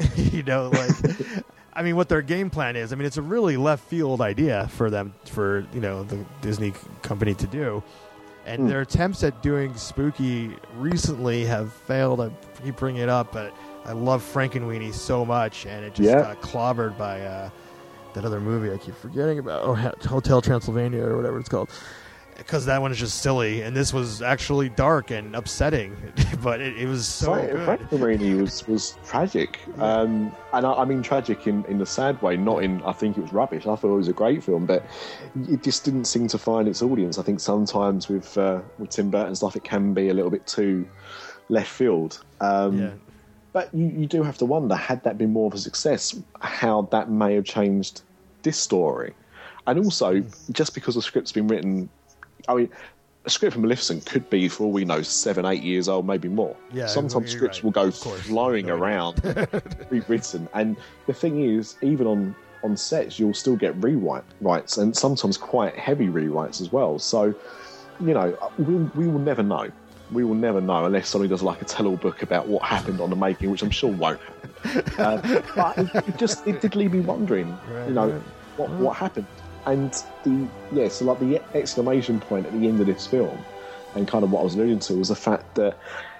I mean, what their game plan is. I mean, it's a really left field idea for them, for the Disney company to do. And their attempts at doing spooky recently have failed. I keep bringing it up, but I love Frankenweenie so much, and it just got clobbered by that other movie I keep forgetting about, Hotel Transylvania or whatever it's called, because that one is just silly, and this was actually dark and upsetting, but it was so good. Frankenweenie was tragic, and I mean tragic in the sad way, not in I think it was rubbish. I thought it was a great film, but it just didn't seem to find its audience. I think sometimes with Tim Burton stuff, it can be a little bit too left field. But you do have to wonder, had that been more of a success, how that may have changed this story. And also, just because the script's been written... I mean, a script for Maleficent could be, for all we know, 7, 8 years old, maybe more. Yeah, sometimes scripts will go flowing around, rewritten. And the thing is, even on sets, you'll still get rewrites, and sometimes quite heavy rewrites as well. So, we will never know. We will never know unless somebody does like a tell-all book about what happened on the making, which I'm sure won't happen. But it did leave me wondering, what happened. And the exclamation point at the end of this film, and kind of what I was alluding to, was the fact that,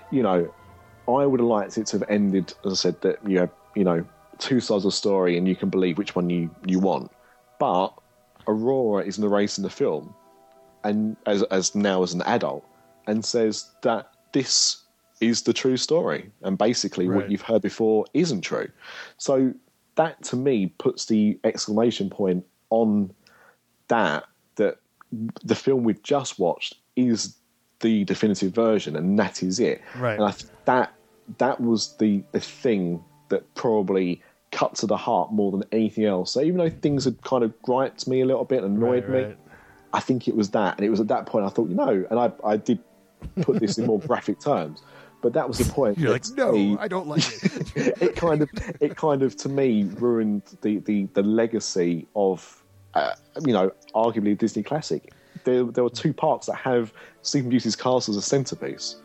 I would have liked it to have ended, as I said, that you have, two sides of the story and you can believe which one you want. But Aurora is narrating the film, and as now as an adult, and says that this is the true story, and basically what you've heard before isn't true. So that, to me, puts the exclamation point on that the film we've just watched is the definitive version, and that is it. Right. And I think that was the thing that probably cut to the heart more than anything else. So even though things had kind of griped me a little bit, annoyed me, I think it was that. And it was at that point I thought, and I did put this in more graphic terms, but that was the point. You're like, no, I don't like it. it kind of to me ruined the legacy of arguably a Disney classic. There were two parks that have Sleeping Beauty's castle as a centerpiece.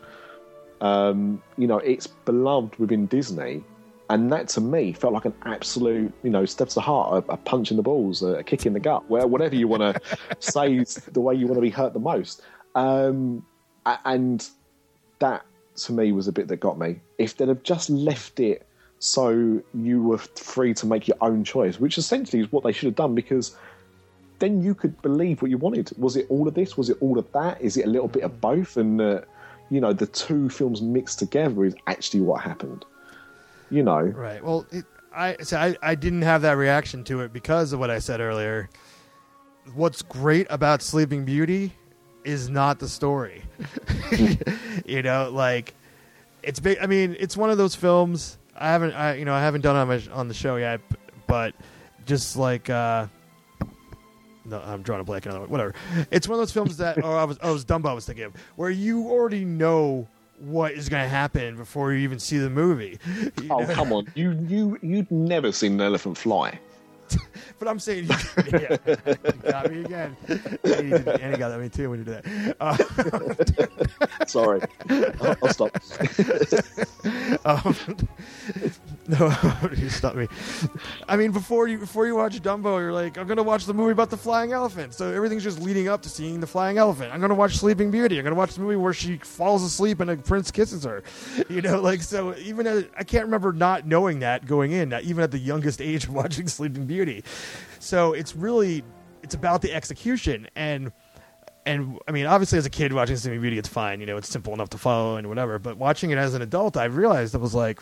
It's beloved within Disney, and that to me felt like an absolute step to the heart, a punch in the balls, a kick in the gut, whatever you want to say is the way you want to be hurt the most. And that, to me, was a bit that got me. If they'd have just left it so you were free to make your own choice, which essentially is what they should have done, because then you could believe what you wanted. Was it all of this? Was it all of that? Is it a little bit of both? And, the two films mixed together is actually what happened. Right. Well, I didn't have that reaction to it because of what I said earlier. what's great about Sleeping Beauty is not the story. You know, like it's big. I mean, it's one of those films. I haven't done it on the show yet, but just like no, I'm drawing a blank on it. Whatever. It's one of those films that I was Dumbo I was thinking of, where you already know what is going to happen before you even see the movie. You know? Come on, you'd never seen an elephant fly. But I'm saying, yeah, you got me again. And he got me too when you did that. Sorry, I'll stop. No, you stopped me. I mean, before you watch Dumbo, you're like, I'm going to watch the movie about the flying elephant. So everything's just leading up to seeing the flying elephant. I'm going to watch Sleeping Beauty. I'm going to watch the movie where she falls asleep and a prince kisses her. You know, like, so even I can't remember not knowing that going in, even at the youngest age of watching Sleeping Beauty. So it's about the execution. And I mean, obviously as a kid watching Sleeping Beauty, it's fine. You know, it's simple enough to follow and whatever. But watching it as an adult, I realized I was like,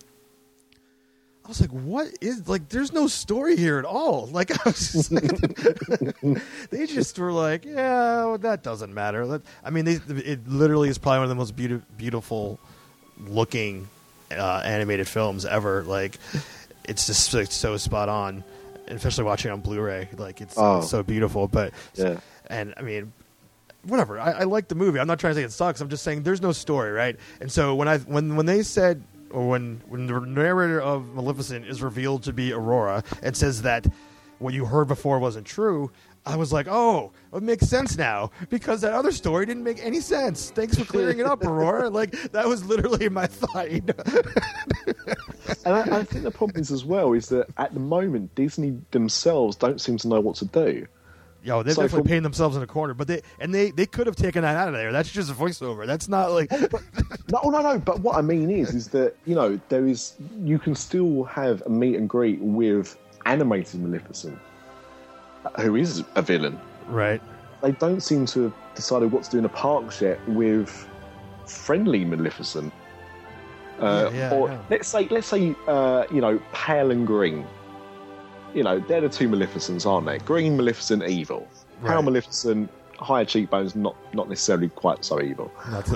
what is, like, there's no story here at all. Like, I was just like, they just were like, yeah, well, that doesn't matter. I mean, it literally is probably one of the most beautiful looking animated films ever. Like, it's just like, so spot on, and especially watching it on Blu-ray. Like, it's so beautiful. But yeah, and I mean, whatever. I like the movie. I'm not trying to say it sucks. I'm just saying there's no story, right? And so when they said, or when the narrator of Maleficent is revealed to be Aurora and says that what you heard before wasn't true, I was like, oh, it makes sense now, because that other story didn't make any sense. Thanks for clearing it up, Aurora. Like, that was literally my thought. You know? And I think the problem is as well is that at the moment Disney themselves don't seem to know what to do. Yo, they're definitely painting themselves in a corner, but they could have taken that out of there. That's just a voiceover. That's not like no. But what I mean is that, you know, you can still have a meet and greet with animated Maleficent, who is a villain, right? They don't seem to have decided what to do in a park yet with friendly Maleficent, or let's say you know, Pale and Green. You know, they're the two Maleficents, aren't they? Green Maleficent, evil. Right. Pale Maleficent, higher cheekbones, not necessarily quite so evil.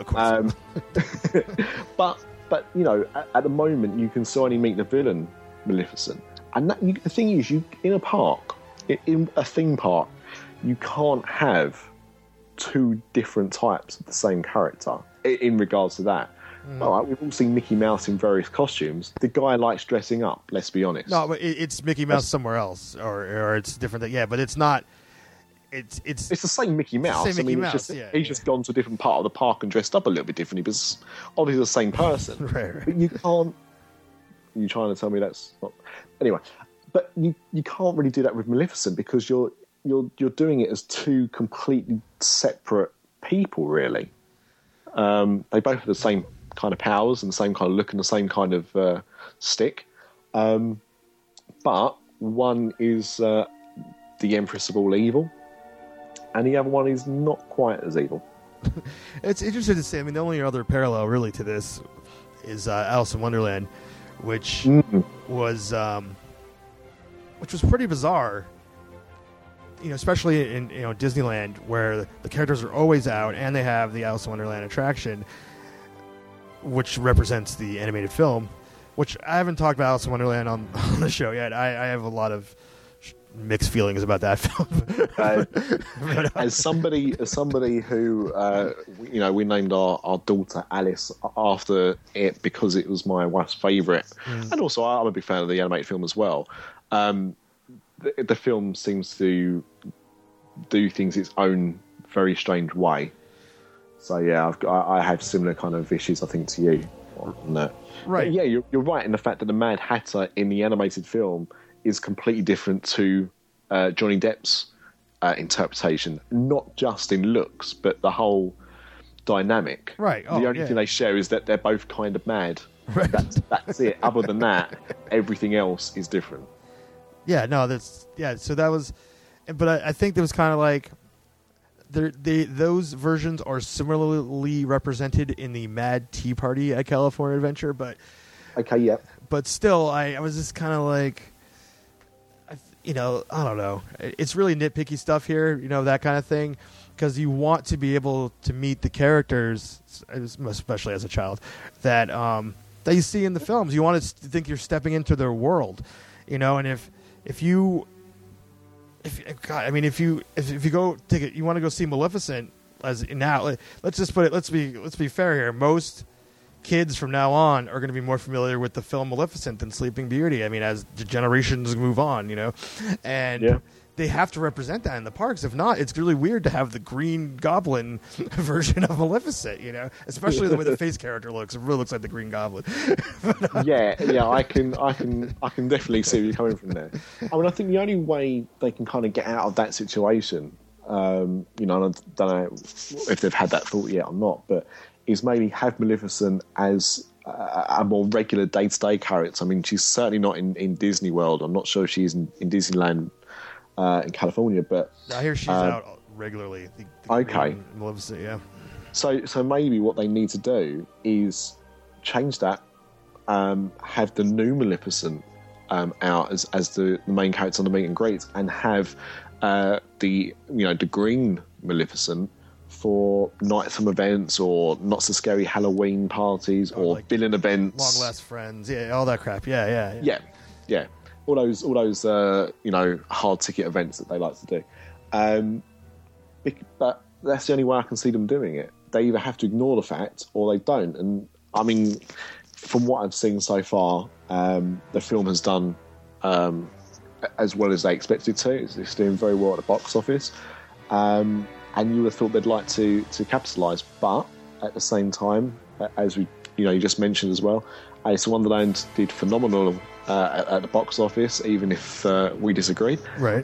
But you know, at the moment, you can still only meet the villain Maleficent, and the thing is, in a park, in a theme park, you can't have two different types of the same character in regards to that. All right, we've all seen Mickey Mouse in various costumes. The guy likes dressing up, let's be honest. No, but it's Mickey Mouse somewhere else, or it's different. Yeah, but it's not. It's the same Mickey Mouse. He's just gone to a different part of the park and dressed up a little bit differently, but it's obviously the same person. Right. But you can't. You're trying to tell me that's not. Anyway, but you can't really do that with Maleficent, because you're doing it as two completely separate people, really. They both have the same kind of powers and the same kind of look and the same kind of stick, but one is the Empress of all evil, and the other one is not quite as evil. It's interesting to say. I mean, the only other parallel really to this is Alice in Wonderland, which was pretty bizarre. You know, especially in Disneyland, where the characters are always out, and they have the Alice in Wonderland attraction, which represents the animated film. Which I haven't talked about Alice in Wonderland on the show yet. I have a lot of mixed feelings about that film. As somebody who we named our daughter Alice after it because it was my wife's favourite, and also I'm a big fan of the animated film as well. The film seems to do things its own very strange way. So yeah, I have similar kind of issues, I think, to you on that. Right. But yeah, you're right in the fact that the Mad Hatter in the animated film is completely different to Johnny Depp's interpretation, not just in looks, but the whole dynamic. Right. The only thing they share is that they're both kind of mad. Right. That's it. Other than that, everything else is different. Yeah, no, so that was, but I think there was kind of like, those versions are similarly represented in the Mad Tea Party at California Adventure, but okay, yeah. But still, I was just kind of like, I don't know. It's really nitpicky stuff here, that kind of thing, because you want to be able to meet the characters, especially as a child, that you see in the films. You want to think you're stepping into their world, and if you go take it, you want to go see Maleficent let's just put it. Let's be fair here. Most kids from now on are going to be more familiar with the film Maleficent than Sleeping Beauty. I mean, as the generations move on, and they have to represent that in the parks. If not, it's really weird to have the Green Goblin version of Maleficent, especially the way the face character looks. It really looks like the Green Goblin. I can definitely see where you're coming from there. I mean, I think the only way they can kind of get out of that situation, I don't know if they've had that thought yet or not, but is maybe have Maleficent as a more regular day-to-day character. I mean, she's certainly not in Disney World. I'm not sure she's in Disneyland in California, but I hear she's out regularly. Okay, Maleficent, yeah. So maybe what they need to do is change that. Have the new Maleficent out as the main character on the meet and greets, and have the green Maleficent for nighttime events or not so scary Halloween parties or like villain events, long last friends, all that crap. Yeah. All those hard ticket events that they like to do. But that's the only way I can see them doing it. They either have to ignore the fact or they don't. And I mean, from what I've seen so far, the film has done as well as they expected to. It's doing very well at the box office. And you would have thought they'd like to capitalise, but at the same time, as you just mentioned as well, Alice in Wonderland did phenomenal at the box office, even if we disagreed. Right.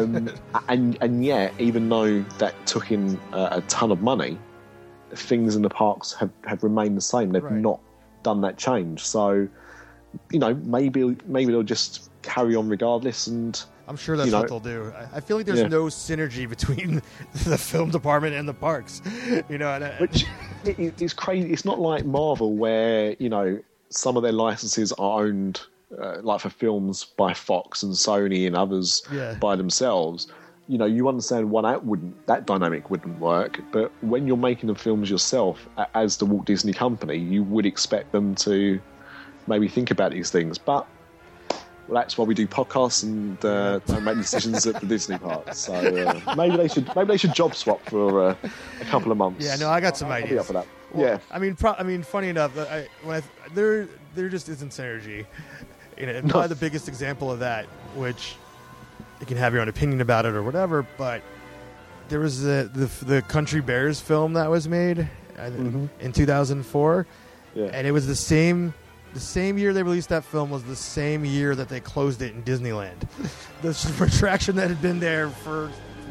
And yet, even though that took in a ton of money, things in the parks have remained the same. They've not done that change. So, maybe they'll just carry on regardless. And I'm sure that's what they'll do. I feel like there's no synergy between the film department and the parks. Which it's crazy. It's not like Marvel where some of their licenses are owned, like for films, by Fox and Sony and others by themselves. You understand why that dynamic wouldn't work. But when you're making the films yourself, as the Walt Disney Company, you would expect them to maybe think about these things. But that's why we do podcasts and don't make decisions at the Disney parks. So maybe they should job swap for a couple of months. Yeah, no, I got some ideas. I'll be up for that. Well, I mean, funny enough, there just isn't synergy. And probably the biggest example of that, which you can have your own opinion about it or whatever, but there was the Country Bears film that was made in 2004, and it was the same year they released that film was the same year that they closed it in Disneyland. The attraction that had been there for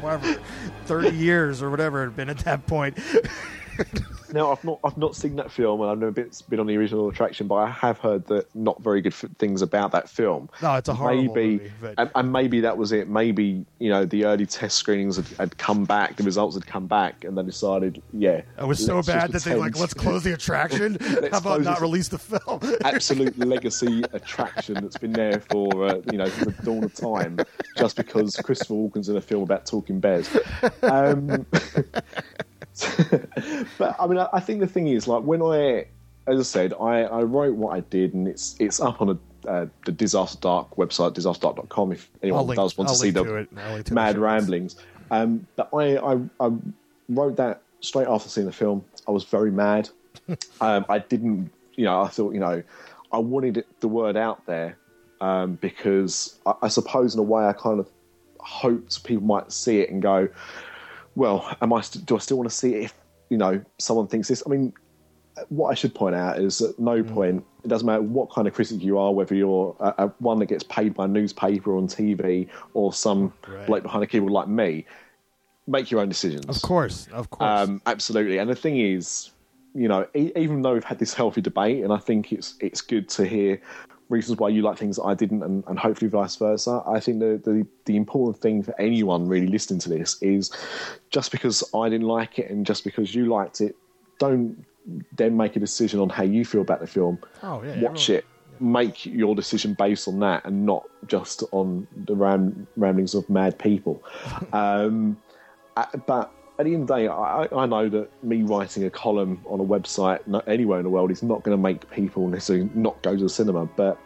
30 years or whatever it had been at that point. Now, I've not seen that film, and I've never been on the original attraction, but I have heard that not very good things about that film. No, it's a horrible movie. But... And maybe that was it. Maybe, the early test screenings had come back, the results had come back, and they decided, it was so bad that they let's close the attraction. How about not release the film? Absolute legacy attraction that's been there for, from the dawn of time, just because Christopher Walken's in a film about talking bears. But I mean, I think the thing is, like, when as I said, I wrote what I did, and it's up on the Disaster Dark website, disasterdark.com, if anyone does want to see the mad ramblings. But I wrote that straight after seeing the film. I was very mad. I didn't, I thought, I wanted the word out there because I suppose in a way I kind of hoped people might see it and go, well, do I still want to see it if, someone thinks this? I mean, what I should point out is at no point, it doesn't matter what kind of critic you are, whether you're one that gets paid by a newspaper or on TV or some bloke behind a keyboard like me, make your own decisions. Of course. Absolutely. And the thing is, even though we've had this healthy debate, and I think it's good to hear reasons why you like things that I didn't, and hopefully vice versa. I think the important thing for anyone really listening to this is just because I didn't like it and just because you liked it, don't then make a decision on how you feel about the film. Oh, yeah, Watch it. make your decision based on that and not just on the ramblings of mad people. But at the end of the day, I know that me writing a column on a website anywhere in the world is not going to make people necessarily not go to the cinema. But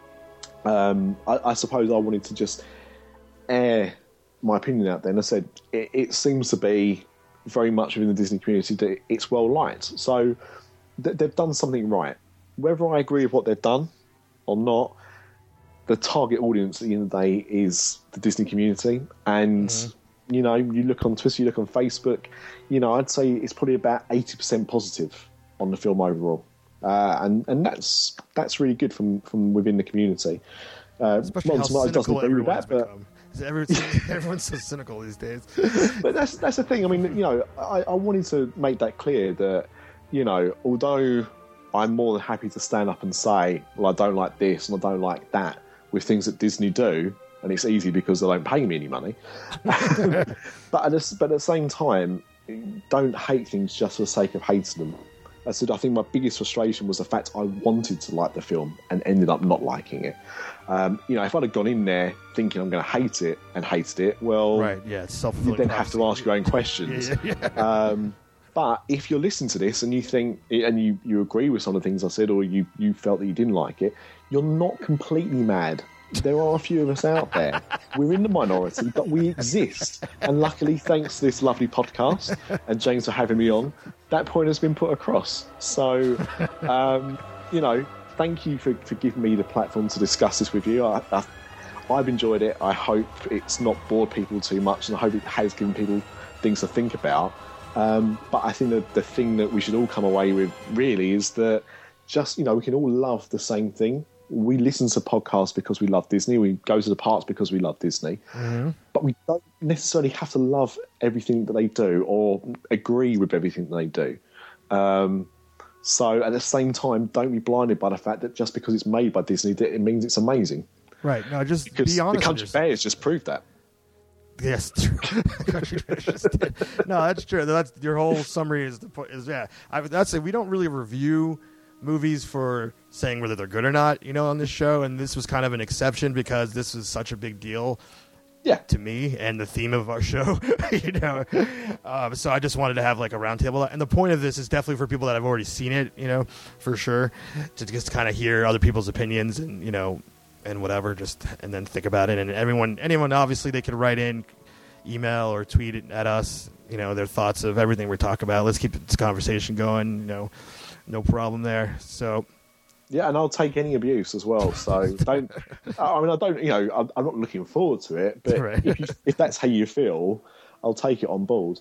I suppose I wanted to just air my opinion out there. And I said, it seems to be very much within the Disney community that it's well liked. So they've done something right. Whether I agree with what they've done or not, the target audience at the end of the day is the Disney community. And, you know, you look on Twitter, you look on Facebook, you know, I'd say it's probably about 80% positive on the film overall. And that's really good from within the community. Especially how cynical everyone's become. But Everyone's so cynical these days. But that's the thing. I mean, you know, I wanted to make that clear that, you know, although I'm more than happy to stand up and say, well, I don't like this and I don't like that with things that Disney do, and it's easy because they don't pay me any money. but at the same time, don't hate things just for the sake of hating them. I said, I think my biggest frustration was the fact I wanted to like the film and ended up not liking it. You know, if I'd have gone in there thinking I'm going to hate it and hated it, well, right, yeah, it's self-fulfilling you then have to ask your own questions. But if you're listening to this and you think, and you agree with some of the things I said, or you felt that you didn't like it, you're not completely mad. There are a few of us out there. We're in the minority, but we exist. And luckily, thanks to this lovely podcast and James for having me on, that point has been put across. So, you know, thank you for giving me the platform to discuss this with you. I've enjoyed it. I hope it's not bored people too much, and I hope it has given people things to think about. But I think that the thing that we should all come away with really is that just, you know, we can all love the same thing. We listen to podcasts because we love Disney. We go to the parks because we love Disney. But we don't necessarily have to love everything that they do or agree with everything that they do. So at the same time, don't be blinded by the fact that just because it's made by Disney, that it means it's amazing. Right. No, just because be honest. The Country Bears just proved that. Yes, true. No, that's true. That's your whole summary is yeah. That's it. We don't really review movies for saying whether they're good or not, you know, on this show, and this was kind of an exception because this was such a big deal, to me and the theme of our show, you know. So I just wanted to have like a roundtable, and the point of this is definitely for people that have already seen it, you know, for sure, to just kind of hear other people's opinions and, you know, and whatever, just and then think about it. And anyone obviously they can write in, email or tweet it at us, you know, their thoughts of everything we're talking about. Let's keep this conversation going, you know. No problem there. So, yeah, and I'll take any abuse as well. So don't. I mean, I don't. You know, I'm not looking forward to it. But right. if that's how you feel, I'll take it on board.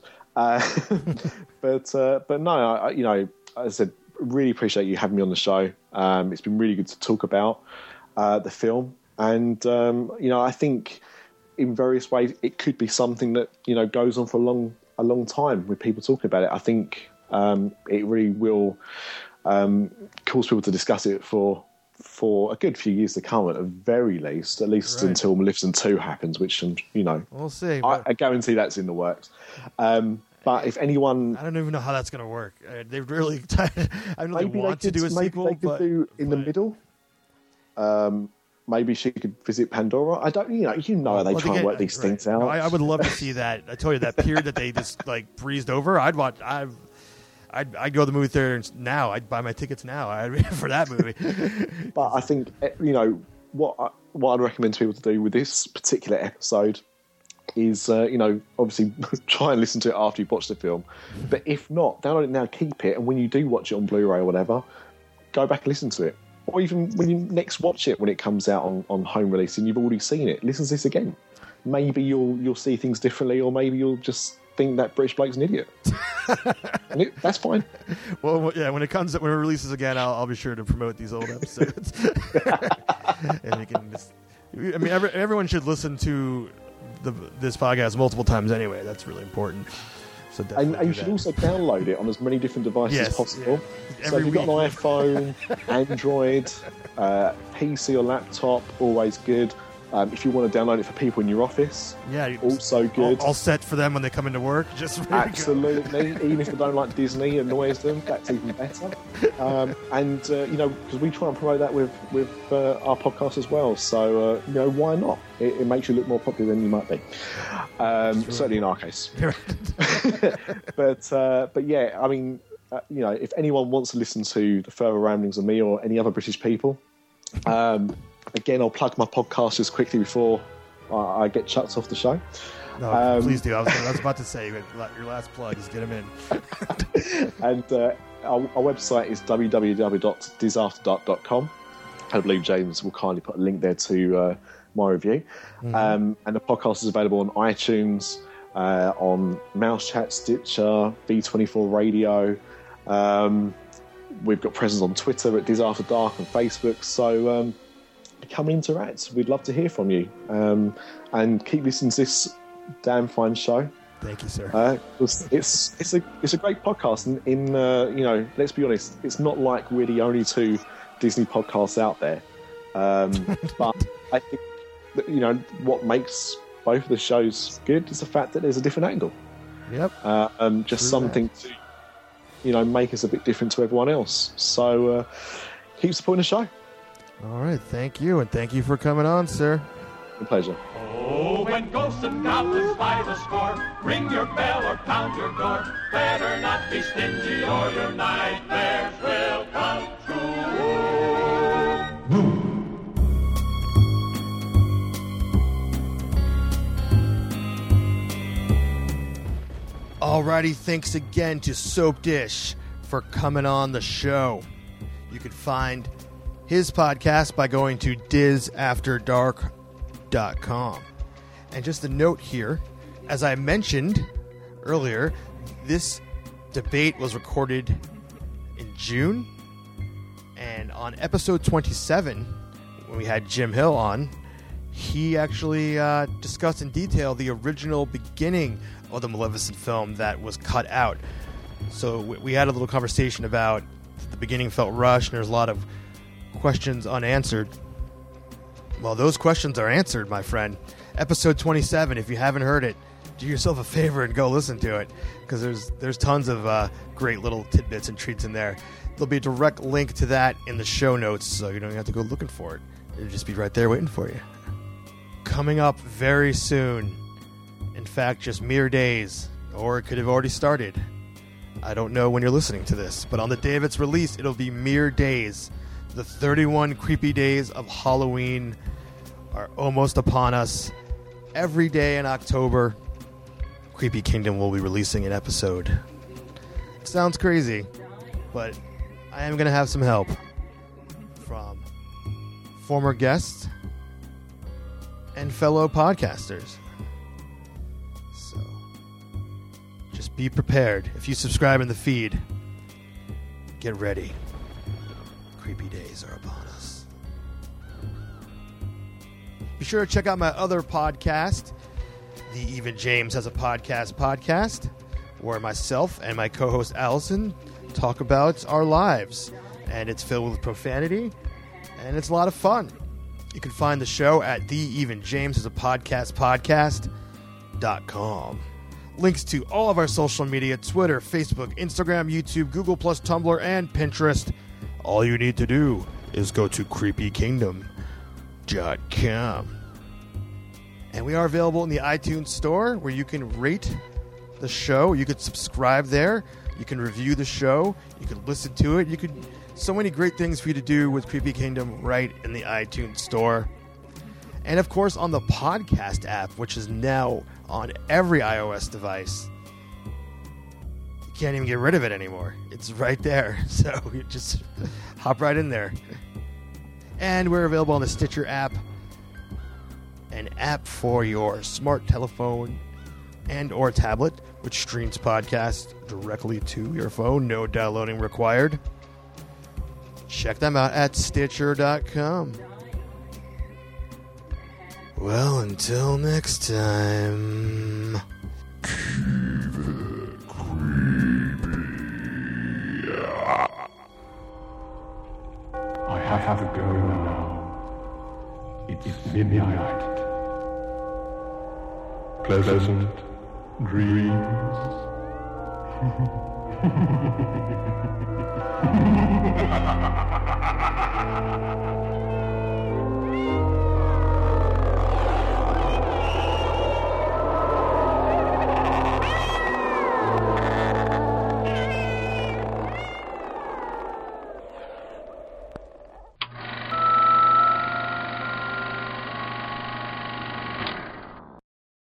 But no, you know, as I said, really appreciate you having me on the show. It's been really good to talk about the film, and you know, I think in various ways it could be something that, you know, goes on for a long time with people talking about it. I think. It really will cause people to discuss it for a good few years to come, at the very least, right. Until Maleficent 2 happens, which, you know, we'll see. I guarantee that's in the works. But if anyone, I don't even know how that's going to work. They've really, I know they want to do a sequel, maybe they could do in the middle. Maybe she could visit Pandora. I don't, you know, how they try and work these things out. No, I would love to see that. I told you that period that they just like breezed over. I'd go to the movie theater now. I'd buy my tickets now for that movie. But I think, you know, what I'd recommend to people to do with this particular episode is, you know, obviously try and listen to it after you've watched the film. But if not, download it now, keep it, and when you do watch it on Blu-ray or whatever, go back and listen to it. Or even when you next watch it when it comes out on home release and you've already seen it, listen to this again. Maybe you'll see things differently, or maybe you'll just think that British bloke's an idiot. And that's fine. Well, yeah, when it releases again, I'll be sure to promote these old episodes. And you can just, I mean, everyone should listen to this podcast multiple times anyway. That's really important. So and you should also download it on as many different devices as possible. Yeah. So if you've got an iPhone, Android, PC or laptop, always good. If you want to download it for people in your office, also good. All set for them when they come into work. Just absolutely. Even if they don't like Disney, it annoys them. That's even better. Because we try and promote that with our podcast as well. So why not? It makes you look more popular than you might be. Certainly in our case. But yeah, I mean, if anyone wants to listen to the further ramblings of me or any other British people. Again, I'll plug my podcast just quickly before I get chucked off the show. No, please do. I was about to say, your last plug is get them in. And our website is www.disafterdark.com. I believe James will kindly put a link there to my review. And the podcast is available on iTunes, on Mousechat, Stitcher, V24 Radio. We've got presence on Twitter at Disafterdark and Facebook. So come interact. We'd love to hear from you. And keep listening to this damn fine show. Thank you, sir. It's a great podcast. In let's be honest, it's not like we're the only two Disney podcasts out there. But I think that, what makes both of the shows good is the fact that there's a different angle. Yep. Just something to make us a bit different to everyone else. So keep supporting the show. All right, thank you, and thank you for coming on, sir. A pleasure. Oh, when ghosts and goblins by the score, ring your bell or pound your door. Better not be stingy or your nightmares will come true. Alrighty, thanks again to Soap Dish for coming on the show. You can find his podcast by going to disafterdark.com. And just a note here, as I mentioned earlier, this debate was recorded in June, and on episode 27, when we had Jim Hill on, he actually discussed in detail the original beginning of the Maleficent film that was cut out. So we had a little conversation about the beginning felt rushed, and there's a lot of questions unanswered. Well, those questions are answered, my friend. Episode 27, if you haven't heard it, do yourself a favor and go listen to it, because there's tons of great little tidbits and treats in there. There'll be a direct link to that in the show notes, so you don't have to go looking for it. It'll just be right there waiting for you. Coming up very soon, in fact, just mere days, or it could have already started. I don't know when you're listening to this, but on the day of its release, it'll be mere days. The 31 creepy days of Halloween are almost upon us. Every day in October, Creepy Kingdom will be releasing an episode. It sounds crazy, but I am going to have some help from former guests and fellow podcasters. So, just be prepared. If you subscribe in the feed, get ready. Creepy days are upon us. Be sure to check out my other podcast, The Even James Has a Podcast, where myself and my co-host Allison talk about our lives. And it's filled with profanity, and it's a lot of fun. You can find the show at The Even James Has a Podcast.com. Links to all of our social media, Twitter, Facebook, Instagram, YouTube, Google+, Tumblr, and Pinterest. All you need to do is go to creepykingdom.com. And we are available in the iTunes store, where you can rate the show. You could subscribe there. You can review the show. You can listen to it. So many great things for you to do with Creepy Kingdom right in the iTunes store. And of course on the podcast app, which is now on every iOS device. You can't even get rid of it anymore. It's right there. So you just hop right in there. And we're available on the Stitcher app, an app for your smart telephone and or tablet, which streams podcasts directly to your phone. No downloading required. Check them out at Stitcher.com. Well, until next time. Keep it creepy. I have to go now. It's midnight. Pleasant dreams.